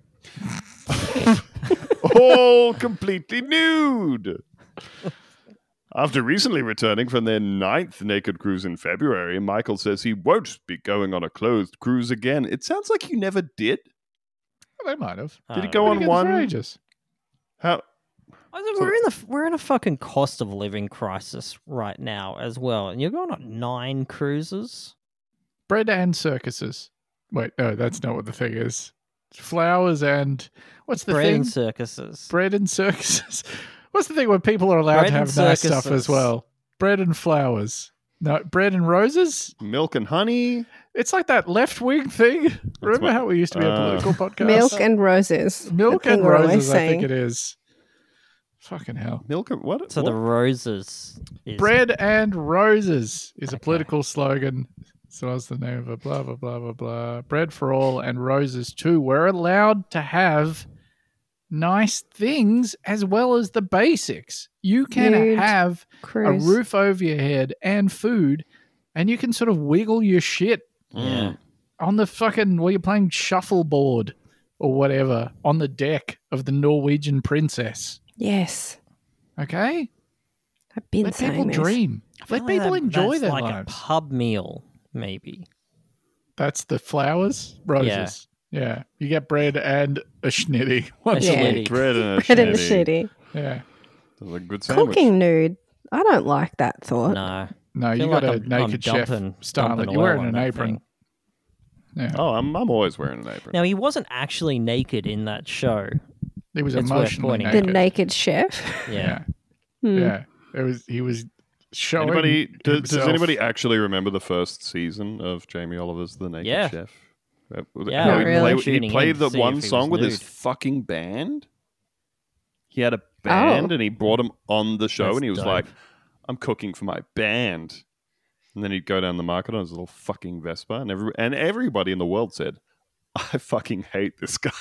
All completely nude. After recently returning from their ninth naked cruise in February, Michael says he won't be going on a closed cruise again. It sounds like you never did. Well, they might have. Did Uh, it go Been on together one? for ages. How? I think we're in the we're in a fucking cost of living crisis right now as well, and you're going on nine cruises. Bread and circuses. Wait, no, that's not what the thing is. Flowers and what's the Bread thing? and circuses. Bread and circuses. What's the thing where people are allowed Bread to and have nice stuff circuses. as well? Bread and flowers. No, bread and roses. Milk and honey? It's like that left wing thing. Remember what- how we used to be a uh, political podcast? Milk and roses. Milk The thing and we're always roses. I think saying. it is. Fucking hell. Milk and what? So what? the roses is Bread and roses is a political slogan. So that's the name of it. Blah, blah, blah, blah, blah. Bread for all and roses too. We're allowed to have nice things as well as the basics. You can Nude have Cruise. a roof over your head and food, and you can sort of wiggle your shit yeah. on the fucking, while you're playing shuffleboard or whatever on the deck of the Norwegian Princess. Yes. Okay? I've been Let saying people this. dream. I feel Let like people that- enjoy that's their like lives. a pub meal, maybe. That's the flowers, roses. Yeah. You get bread and a schnitty. Once Yeah. a week. Bread and a Bread and a shitty. shitty. Yeah. That's a good sandwich. Cooking nude. I don't like that thought. No. No, you Feel got like a I'm- naked I'm chef dumping- style. dumping You're wearing oil on an that apron. thing. Yeah. Oh, I'm I'm always wearing an apron. Now he wasn't actually naked in that show. He was It's worth emotionally pointing out. The naked. naked chef. Yeah. Yeah. Hmm. Yeah. It was he was showing Anybody? Does, does himself. anybody actually remember the first season of Jamie Oliver's The Naked Yeah. Chef? Uh, Yeah, how I'm he, really play- he tuning in played to the see if one he was song with his nude. fucking band. He had a band Oh. and he brought him on the show That's and he was dope. like, I'm cooking for my band. And then he'd go down the market on his little fucking Vespa and every and everybody in the world said, I fucking hate this guy.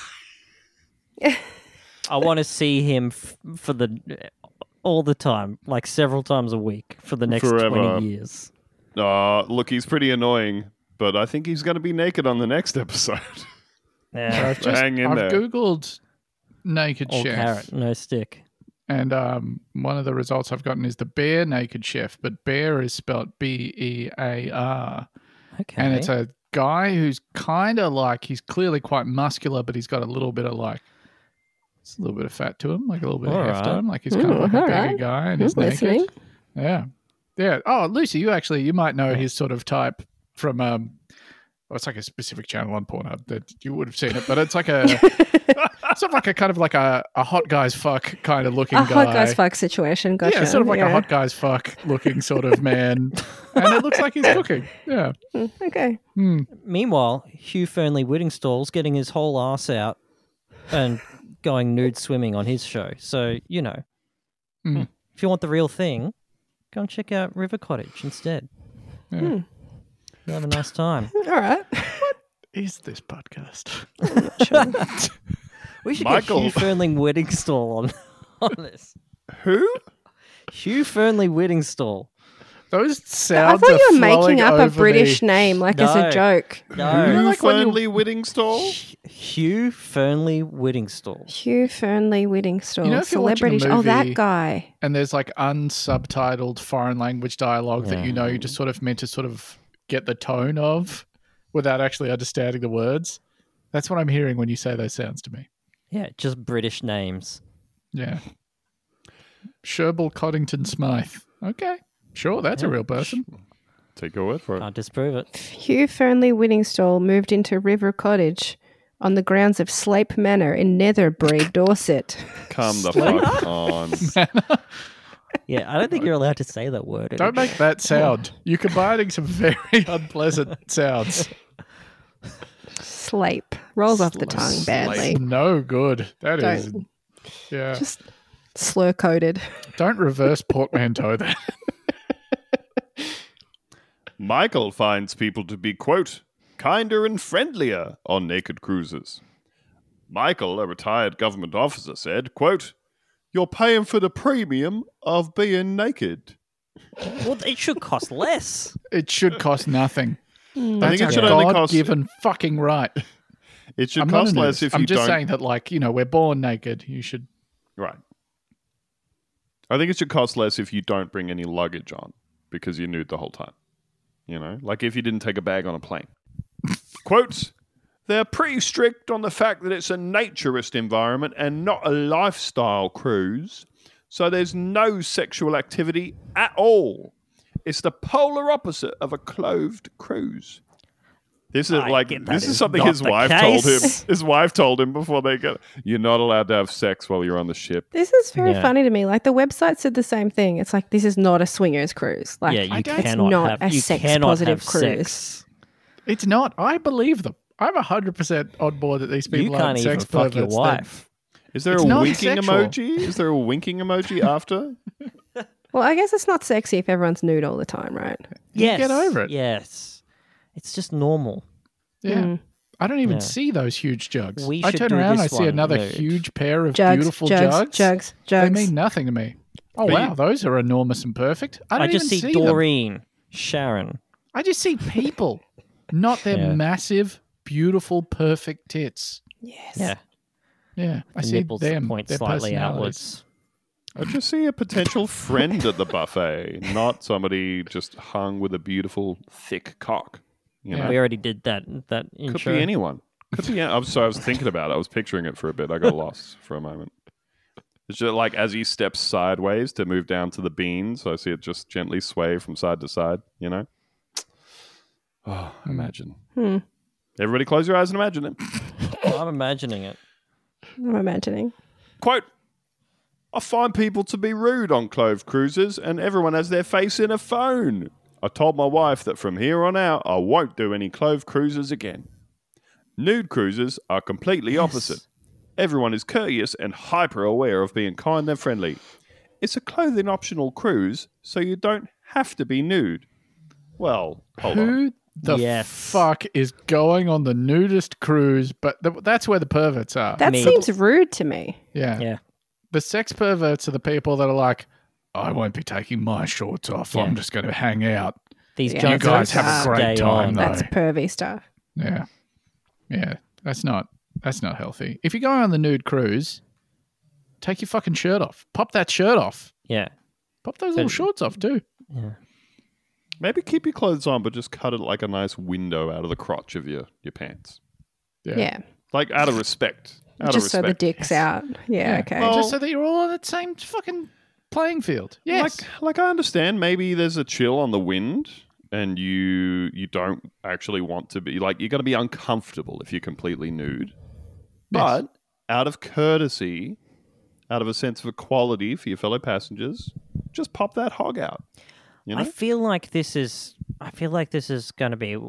I want to see him f- for the all the time, like several times a week for the next Forever. twenty years. Uh, look, he's pretty annoying, but I think he's going to be naked on the next episode. Yeah, I've just Hang in I've there. googled naked all chef, carrot, no stick. and um, one of the results I've gotten is the bear naked chef, but bear is spelled B E A R, Okay, and it's a guy who's kind of like he's clearly quite muscular, but he's got a little bit of like. It's a little bit of fat to him, like a little bit All of heft right. to him, like he's kind of Ooh, like a all bigger right. guy and I'm he's naked. listening. Yeah, yeah. Oh, Lucy, you actually you might know his sort of type from um, well, it's like a specific channel on Pornhub that you would have seen it, but it's like a sort of like a kind of like a, a hot guy's fuck kind of looking A guy. hot guy's fuck situation. Gotcha. Yeah, sort of like yeah. a hot guy's fuck looking sort of man, and it looks like he's cooking. Yeah. Mm, Okay. Hmm. Meanwhile, Hugh Fernley Whittingstall's getting his whole ass out and going nude swimming on his show. So, you know, Mm. if you want the real thing, go and check out River Cottage instead. Yeah. Hmm. You'll have a nice time. All right. Is this podcast? We should Michael. get Hugh Fernley Whittingstall on, on this. Who? Hugh Fernley Whittingstall. Those I sounds thought are you were making flowing up a over British me. name, like as No. a joke. No. Who? like when you- Fernley Whittingstall? Hugh Fernley Whittingstall. Hugh Fernley Whittingstall, You know, if you're watching a celebrity. Oh, that movie- guy. And there's like unsubtitled foreign language dialogue that you know you just sort of meant to sort of get the tone of without actually understanding the words. That's what I'm hearing when you say those sounds to me. Yeah, just British names. Yeah. Sherble Coddington Smythe. Okay. Sure, that's a real person. Take your word for it. Can't disprove it. Hugh Fernley Whittingstall moved into River Cottage on the grounds of Slape Manor in Netherbray, Dorset. Come the fuck on. Yeah, I don't think you're allowed to say that word. Don't make that sound. You're combining some very unpleasant sounds. Slape. Rolls off the tongue badly. No good. That is. Don't. Yeah. Just slur coded. Don't reverse portmanteau that. Michael finds people to be, quote, kinder and friendlier on naked cruises. Michael, a retired government officer, said, quote, you're paying for the premium of being naked. Well, it should cost less. It should cost nothing. Hmm. That's think it a should only cost- God-given fucking right. It should I'm not cost a less nudist. if I'm you just don't... saying that, like, you know, we're born naked. You should. Right. I think it should cost less if you don't bring any luggage on because you're nude the whole time. You know, like if you didn't take a bag on a plane. Quote, they're pretty strict on the fact that it's a naturist environment and not a lifestyle cruise. So there's no sexual activity at all. It's the polar opposite of a clothed cruise. This is I like get that this is is something not his the wife told him. case. His wife told him before they get. You're not allowed to have sex while you're on the ship. This is very Yeah. funny to me. Like the website said the same thing. It's like this is not a swingers cruise. Like Yeah, you it's cannot not have a you sex cannot positive have cruise. sex. It's not. I believe them. I'm one hundred percent on board that these people You aren't can't even sex fuck your perverts. They're- wife. Is there It's a not winking sexual. emoji? Is there a winking emoji after? Well, I guess it's not sexy if everyone's nude all the time, right? Yes, get over it. Yes, it's just normal. Yeah. Mm. I don't even Yeah. see those huge jugs. We I should turn do around, I this see one another nude. huge pair of Jugs, beautiful jugs, jugs. jugs, They jugs. mean nothing to me. Oh But wow, you- those are enormous and perfect. I I, don't just even see see them. Doreen, Sharon. I just see people, not their Yeah. massive, beautiful, perfect tits. Yes. Yeah, Yeah, I the see nipples them. point their slightly personalities. outwards. I just see a potential friend at the buffet, not somebody just hung with a beautiful thick cock. You know, We already did that. That could intro. be anyone. Could be. I'm sorry. I was thinking about it. I was picturing it for a bit. I got lost for a moment. It's just like as he steps sideways to move down to the beans, I see it just gently sway from side to side. You know. Oh, imagine. Hmm. Everybody, close your eyes and imagine it. I'm imagining it. I'm imagining. Quote, I find people to be rude on clothed cruises and everyone has their face in a phone. I told my wife that from here on out, I won't do any clothed cruises again. Nude cruises are completely opposite. Everyone is courteous and hyper aware of being kind and friendly. It's a clothing optional cruise, so you don't have to be nude. Well, hold on. Who the Yes. fuck is going on the nudist cruise? But th- that's where the perverts are. That Me. seems rude to me. yeah. Yeah. The sex perverts are the people that are like, I won't be taking my shorts off. Yeah. I'm just going to hang out. These Yeah. You guys have a great stay time, on. though. That's pervy stuff. Yeah. Yeah. That's not that's not healthy. If you're going on the nude cruise, take your fucking shirt off. Pop that shirt off. Yeah. Pop those little shorts off too. Yeah. Maybe keep your clothes on, but just cut it like a nice window out of the crotch of your, your pants. Yeah. Yeah. Like, out of respect. Out Just of so respect. the dick's out. Yeah, okay. Well- Just so that you're all on the same fucking playing field. Yes. Like, like I understand maybe there's a chill on the wind and you you don't actually want to be, like, you're going to be uncomfortable if you're completely nude. But out of courtesy, out of a sense of equality for your fellow passengers, just pop that hog out. You know? I feel like this is. I feel like this is going to be.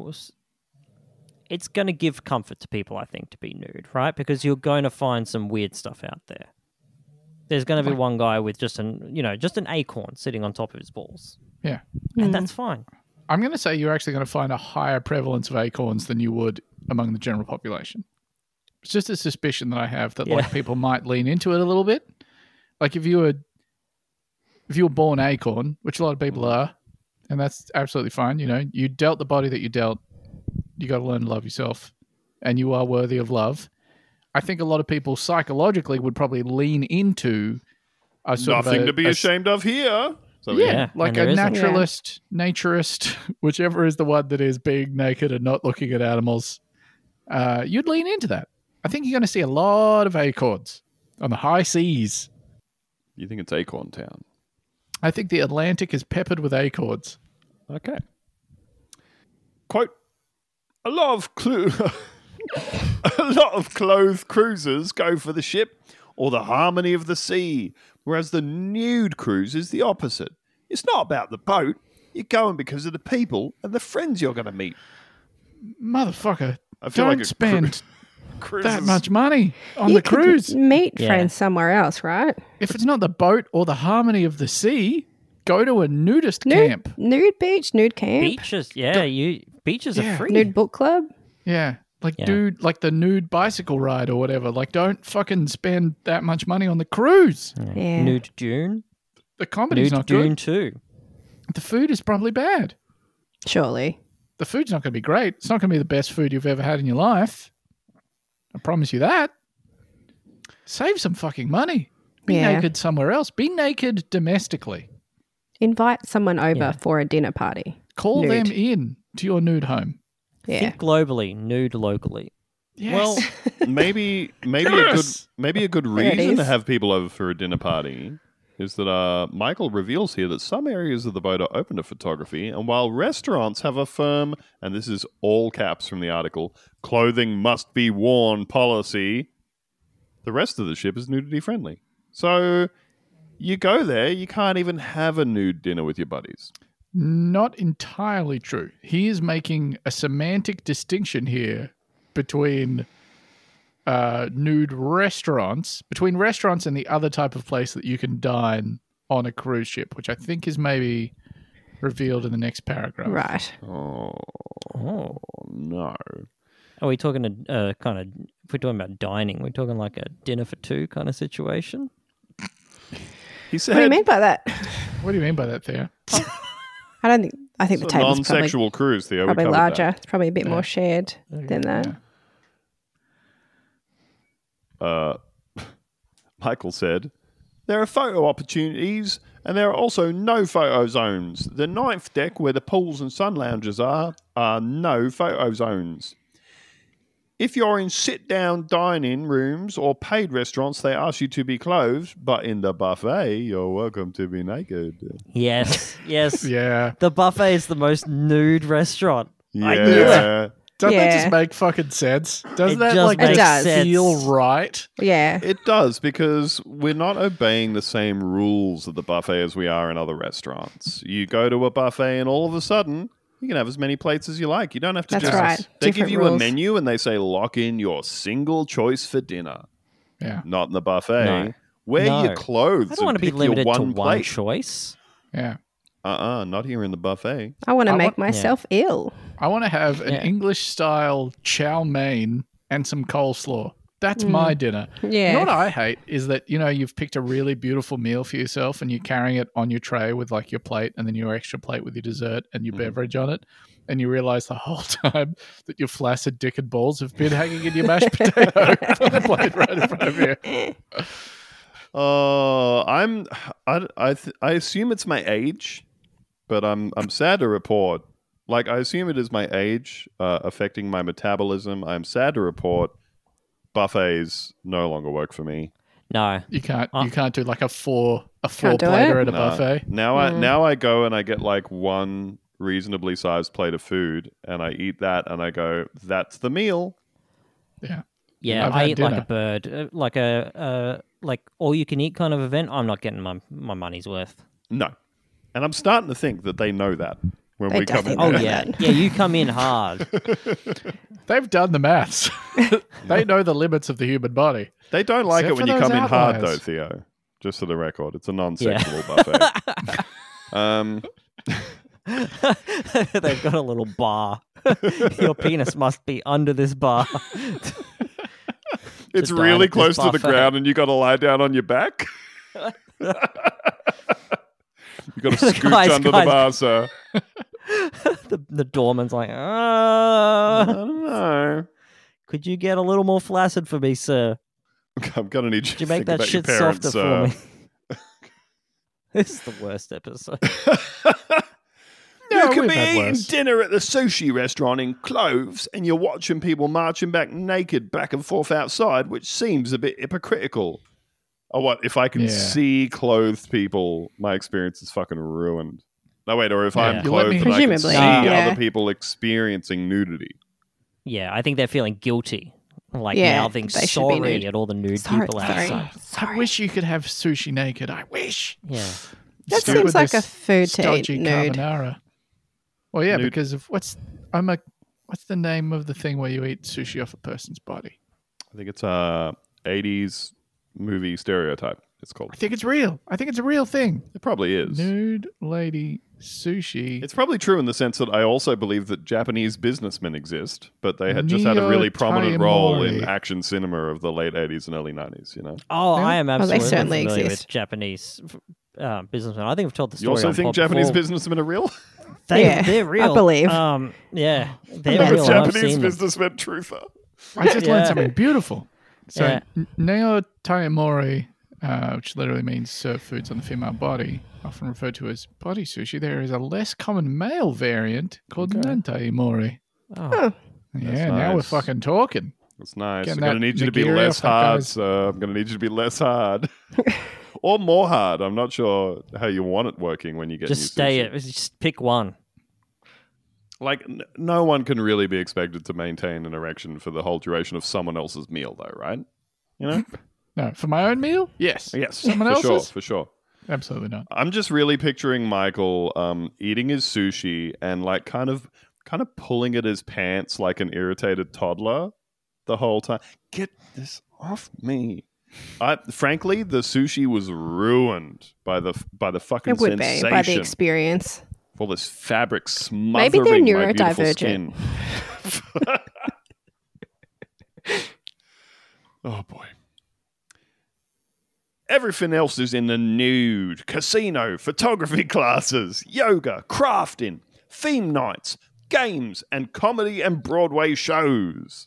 It's going to give comfort to people, I think, to be nude, right? Because you're going to find some weird stuff out there. There's going to be one guy with just an, you know, just an acorn sitting on top of his balls, yeah. and that's fine. I'm going to say you're actually going to find a higher prevalence of acorns than you would among the general population. It's just a suspicion that I have that Yeah. like people might lean into it a little bit. Like if you were if you were born acorn, which a lot of people are, and that's absolutely fine, you know, you dealt the body that you dealt. You got to learn to love yourself, and you are worthy of love. I think a lot of people psychologically would probably lean into a sort Nothing of a, to be a- ashamed of here. So, Yeah, Yeah, like and a there isn't. naturalist, naturist, whichever is the one that is being naked and not looking at animals. Uh, you'd lean into that. I think you're going to see a lot of acorns on the high seas. You think it's Acorn Town? I think the Atlantic is peppered with acorns. Okay. Quote, a lot of clu- a lot of clothed cruisers go for the ship or the harmony of the sea, whereas the nude cruise is the opposite. It's not about the boat. You're going because of the people and the friends you're going to meet. Motherfucker, I feel don't like a spend Cruise that is- much money on You the could cruise. meet Yeah. friends somewhere else, right? If it's not the boat or the harmony of the sea, go to a nudist Nude, camp. nude beach, nude camp, Beaches, yeah, you beaches Yeah. are free. nude book club. Yeah. Like, Yeah. dude, like the nude bicycle ride or whatever. Like, don't fucking spend that much money on the cruise. Yeah. Yeah. Nude Dune, The comedy's nude not Dune good. too. The food is probably bad. Surely. The food's not going to be great. It's not going to be the best food you've ever had in your life. I promise you that. Save some fucking money. Be Yeah. naked somewhere else. Be naked domestically. Invite someone over Yeah. for a dinner party. Call Nude. them in to your nude home. Yeah. Think globally, nude locally. Yes. Well, maybe maybe a good Yes. maybe a good There it reason to is. have people over for a dinner party is that uh, Michael reveals here that some areas of the boat are open to photography, and while restaurants have a firm, and this is all caps from the article, clothing must be worn policy, the rest of the ship is nudity friendly. So you go there, you can't even have a nude dinner with your buddies. Not entirely true. He is making a semantic distinction here between uh, nude restaurants, between restaurants and the other type of place that you can dine on a cruise ship, which I think is maybe revealed in the next paragraph. Right. Oh, Oh, no. are we talking a uh, kind of? If we're talking about dining, we're talking like a dinner for two kind of situation. He said What do you mean by that? What do you mean by that, Thea? I don't think. I think it's the a table's probably, non-sexual cruise, Theo. We probably covered larger. that. It's probably a bit Yeah. more shared than that. Yeah. Uh, Michael said, there are photo opportunities and there are also no photo zones. The ninth deck where the pools and sun lounges are, are no photo zones. If you're in sit-down dining rooms or paid restaurants, they ask you to be clothed, but in the buffet, you're welcome to be naked. Yes, yes. Yeah. The buffet is the most nude restaurant. I knew it. Yeah. Doesn't that Yeah. just make fucking sense? Doesn't It that just like makes just sense. feel right? Yeah. It does, because we're not obeying the same rules at the buffet as we are in other restaurants. You go to a buffet and all of a sudden, You can have as many plates as you like. You don't have to That's just. right. They Different give you a rules. menu and they say lock in your single choice for dinner. Yeah. Not in the buffet. No. Wear No. your clothes. I don't want to and be pick your limited to one one plate. choice. Yeah. Uh-uh, not here in the buffet. I want to I make want- myself ill. I want to have an Yeah. English style chow mein and some coleslaw. That's my dinner. Yeah. You know what I hate is that, you know, you've picked a really beautiful meal for yourself and you're carrying it on your tray with like your plate and then your extra plate with your dessert and your beverage on it. And you realize the whole time that your flaccid dick and balls have been hanging in your mashed potato on the plate right in front of you. Oh, I'm. I, I, th- I assume it's my age, but I'm. I'm sad to report. Like I assume it is my age uh, affecting my metabolism. I'm sad to report. Buffets no longer work for me. No. You can't Uh, you can't do like a four a four Can't do plater it? at a No. buffet. Now I now I go and I get like one reasonably sized plate of food, and I eat that, and I go, "That's the meal." Yeah. Yeah, I've I had eat like dinner. a bird, uh, like a uh, like all you can eat kind of event. I'm not getting my my money's worth. No, and I'm starting to think that they know that when They we come in. definitely Oh know yeah, that. yeah. You come in hard. They've done the maths. They know the limits of the human body. They don't like Except it when for you those come in hard, outliers. though, Theo. Just for the record, it's a non-sexual buffet. Um, They've got a little bar. Your penis must be under this bar. it's To dine really at this close to the buffet. ground, and you got to lie down on your back. you got to scooch Guys, under guys. the bar, sir. the the doorman's like, I ah, don't know. could you get a little more flaccid for me, sir? I'm gonna need you Could to you make think that about shit your parents, softer sir. for me? This is the worst episode. No, you could we've be had eating worse. dinner at the sushi restaurant in clothes, and you're watching people marching back naked back and forth outside, which seems a bit hypocritical. Oh, what if I can Yeah. see clothed people? My experience is fucking ruined. No, wait, or if Yeah. I'm You let me- clothed and I can Presumably, see yeah. other people experiencing nudity. Yeah, I think they're feeling guilty, like Yeah, mouthing they should be sorry nude. at all the nude Sorry, people sorry. outside. I wish you could have sushi naked. I wish. Yeah, That Stuck seems with like this a food to eat stodgy nude. carbonara. Well, yeah, Nude. because of what's I'm a what's the name of the thing where you eat sushi off a person's body? I think it's a eighties movie stereotype. It's called. I think it's real. I think it's a real thing. It probably is. Nude lady sushi. It's probably true in the sense that I also believe that Japanese businessmen exist, but they had just had a really prominent role in Neo-Taimori. action cinema of the late eighties and early nineties, you know? Oh, Yeah. I am they absolutely certainly familiar exist. with Japanese uh, businessmen. I think we've told the You story. also on think pod Japanese before. businessmen are real? They, Yeah, they're I real. believe. Um, yeah, they're I'm a real. and I've Japanese seen them. businessmen truther. I just Yeah. learned something beautiful. So Yeah. N- Neo Taimori, uh, which literally means serve foods on the female body, often referred to as body sushi, there is a less common male variant called Okay. Nantaimori. Oh, Yeah, now we're nice. fucking talking. That's nice. Getting I'm going to that need you to be nigiri less off that hard, guy's- sir. I'm going to need you to be less hard. Or more hard. I'm not sure how you want it working when you get just new stay sushi. it. Just pick one. Like, n- no one can really be expected to maintain an erection for the whole duration of someone else's meal, though, right? You know? No, for my own meal? Yes. Yes, Someone for sure, else's? for sure. Absolutely not. I'm just really picturing Michael um, eating his sushi and like kind of kind of pulling at his pants like an irritated toddler the whole time. Get this off me. I frankly, the sushi was ruined by the by the fucking It would be sensation. by the experience. All this fabric Maybe they're smothering my beautiful neurodivergent. skin. Oh boy. Everything else is in the nude. Casino, photography classes, yoga, crafting, theme nights, games, and comedy and Broadway shows.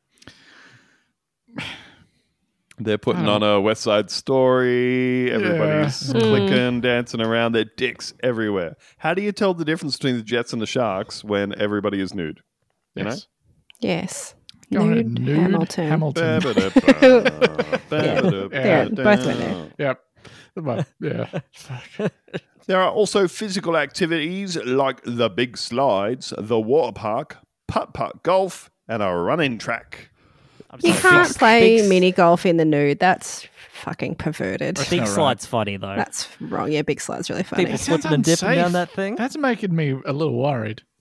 They're putting Oh. on a West Side Story. Everybody's Yeah. clicking, dancing around. Their dicks everywhere. How do you tell the difference between the Jets and the Sharks when everybody is nude? You Yes. Yes. Going to Nude, nude Hamilton. Hamilton. know? There, both went there. Yep. But, yeah. Fuck. There are also physical activities like the big slides, the water park, putt-putt golf, and a running track. I'm You sorry, can't big- play big, mini golf in the nude. That's fucking perverted. Big All right. slide's funny though. That's wrong. Yeah, big slide's really funny. People Sounds slipping and dipping unsafe. down that thing. That's making me a little worried.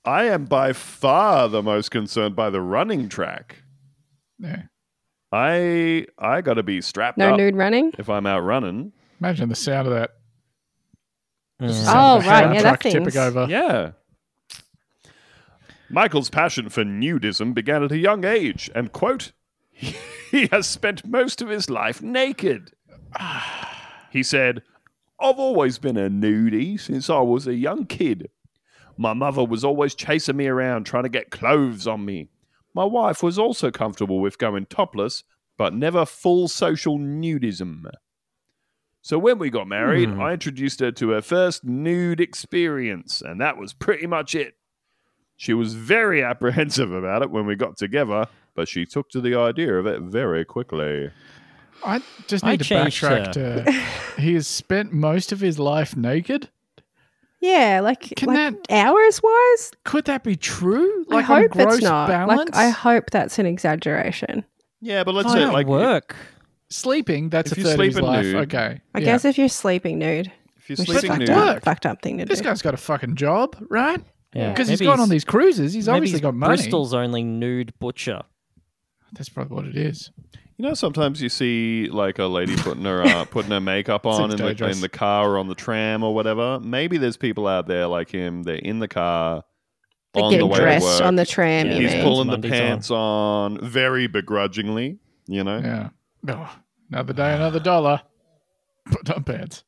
I am by far the most concerned by the running track. Yeah. I I got to be strapped No up nude running? if I'm out running. Imagine the sound of that. Just the Yeah. sound Oh, of a right, hand yeah, that truck tipping thing's- over. Yeah. Michael's passion for nudism began at a young age, and, quote, he has spent most of his life naked. He said, I've always been a nudie since I was a young kid. My mother was always chasing me around trying to get clothes on me. My wife was also comfortable with going topless, but never full social nudism. So when we got married, Hmm. I introduced her to her first nude experience, and that was pretty much it. She was very apprehensive about it when we got together, but she took to the idea of it very quickly. I just I need to changed backtrack to he has spent most of his life naked. Yeah, like, Can like hours wise? Could that be true? I Like on hope gross it's not. balance? Like, I hope that's an exaggeration. Yeah, but let's Why say not like work? Sleeping, that's If a you third of sleep his in life. nude- Okay. I yeah. guess if you're sleeping nude, if you're which is sleeping fucked nude, work. up, fucked up thing to This do. guy's got a fucking job, right? Yeah. Because he's Maybe gone on these cruises. He's maybe obviously he's got money. Bristol's only nude butcher. That's probably what it is. you know, sometimes you see like a lady putting her uh, putting her makeup on Seems in the, dangerous. in the car or on the tram or whatever. Maybe there's people out there like him. They're in the car They on get the way to dressed work. on the tram, Yeah, you He's mean? pulling the Mondays on. pants on. very begrudgingly. You know. Yeah. Oh, another day, another dollar. Put on pants.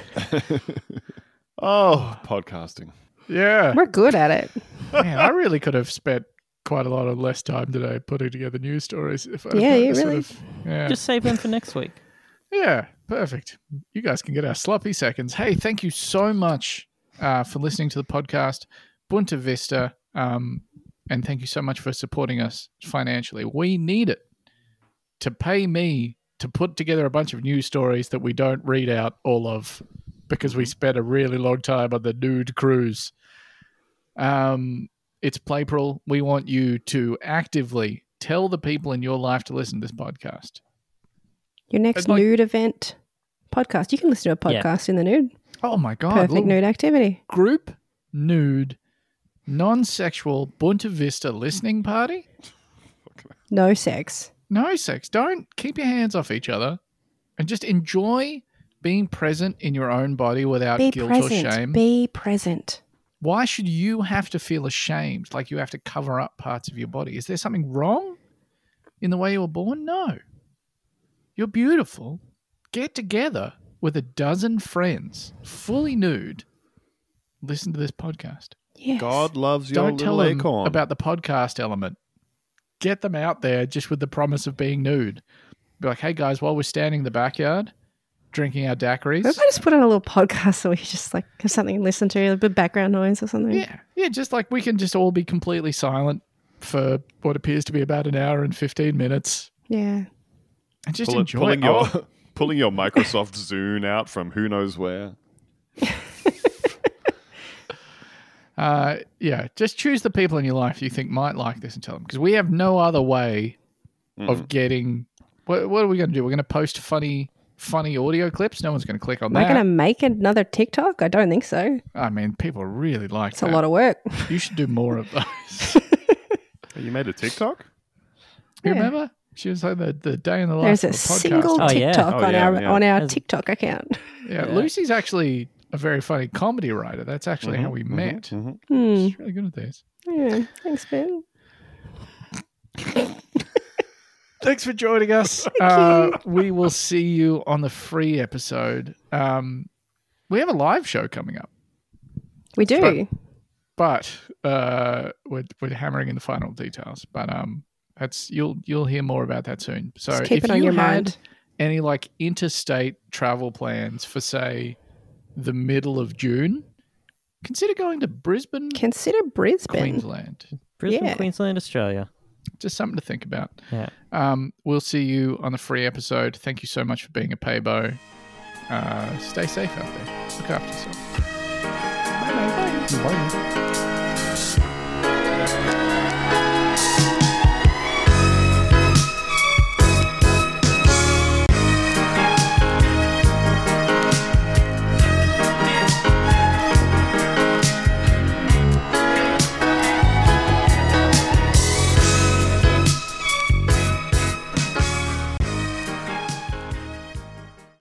Oh, podcasting. Yeah. We're good at it. Man, I really could have spent quite a lot of less time today putting together news stories. If I, Yeah, if I you sort really- of- yeah. Just save them for next week. Yeah, perfect. You guys can get our sloppy seconds. Hey, thank you so much uh, for listening to the podcast, Bunta Vista, um, and thank you so much for supporting us financially. We need it to pay me to put together a bunch of news stories that we don't read out all of because we spent a really long time on the nude cruise. Um, it's Playpril. We want you to actively tell the people in your life to listen to this podcast. Your next It's like- nude event podcast. You can listen to a Yeah. podcast in the nude. Oh my God. Perfect little nude activity. group nude non-sexual Bunta Vista listening party. No sex. No sex. Don't keep your hands off each other and just enjoy being present in your own body without Be guilt present. or shame. Be present. Why should you have to feel ashamed, like you have to cover up parts of your body? Is there something wrong in the way you were born? No. You're beautiful. Get together with a dozen friends, fully nude. Listen to this podcast. Yes. God loves your Don't tell little them acorn. about the podcast element. Get them out there just with the promise of being nude. Be like, hey guys, while we're standing in the backyard drinking our daiquiris. What if I just put on a little podcast so we just like have something to listen to, a bit of background noise or something? Yeah, yeah, just like we can just all be completely silent for what appears to be about an hour and fifteen minutes Yeah. and just Pull it- enjoy pulling it. your Oh, pulling your Microsoft Zune out from who knows where. uh, yeah, just choose the people in your life you think might like this and tell them because we have no other way of getting. What, what are we going to do? We're going to post funny, funny audio clips. No one's going to click on Am I that. going to make another TikTok? I don't think so. I mean, people really like It's that. a lot of work. You should do more of those. You made a TikTok? You Yeah. remember? She was like the, the day in the life There's of a a podcast. single Oh, yeah. TikTok Oh, on yeah, our yeah. on our There's- TikTok account. yeah, Yeah. Lucy's actually a very funny comedy writer. That's actually how we met. Mhm. Hmm. She's really good at this. Yeah. Thanks, Ben. Thanks for joining us. uh, we will see you on the free episode. Um, we have a live show coming up, We do. but uh, we're, we're hammering in the final details. But um, that's you'll you'll hear more about that soon. So Just keep if it on you your had mind. any like interstate travel plans for say the middle of June, consider going to Brisbane, Consider Brisbane. Queensland. Brisbane, Yeah. Queensland, Australia. Just something to think about. Yeah. Um, we'll see you on the free episode. Thank you so much for being a paybo. Uh, stay safe out there. Look after yourself. Bye. Bye. Bye.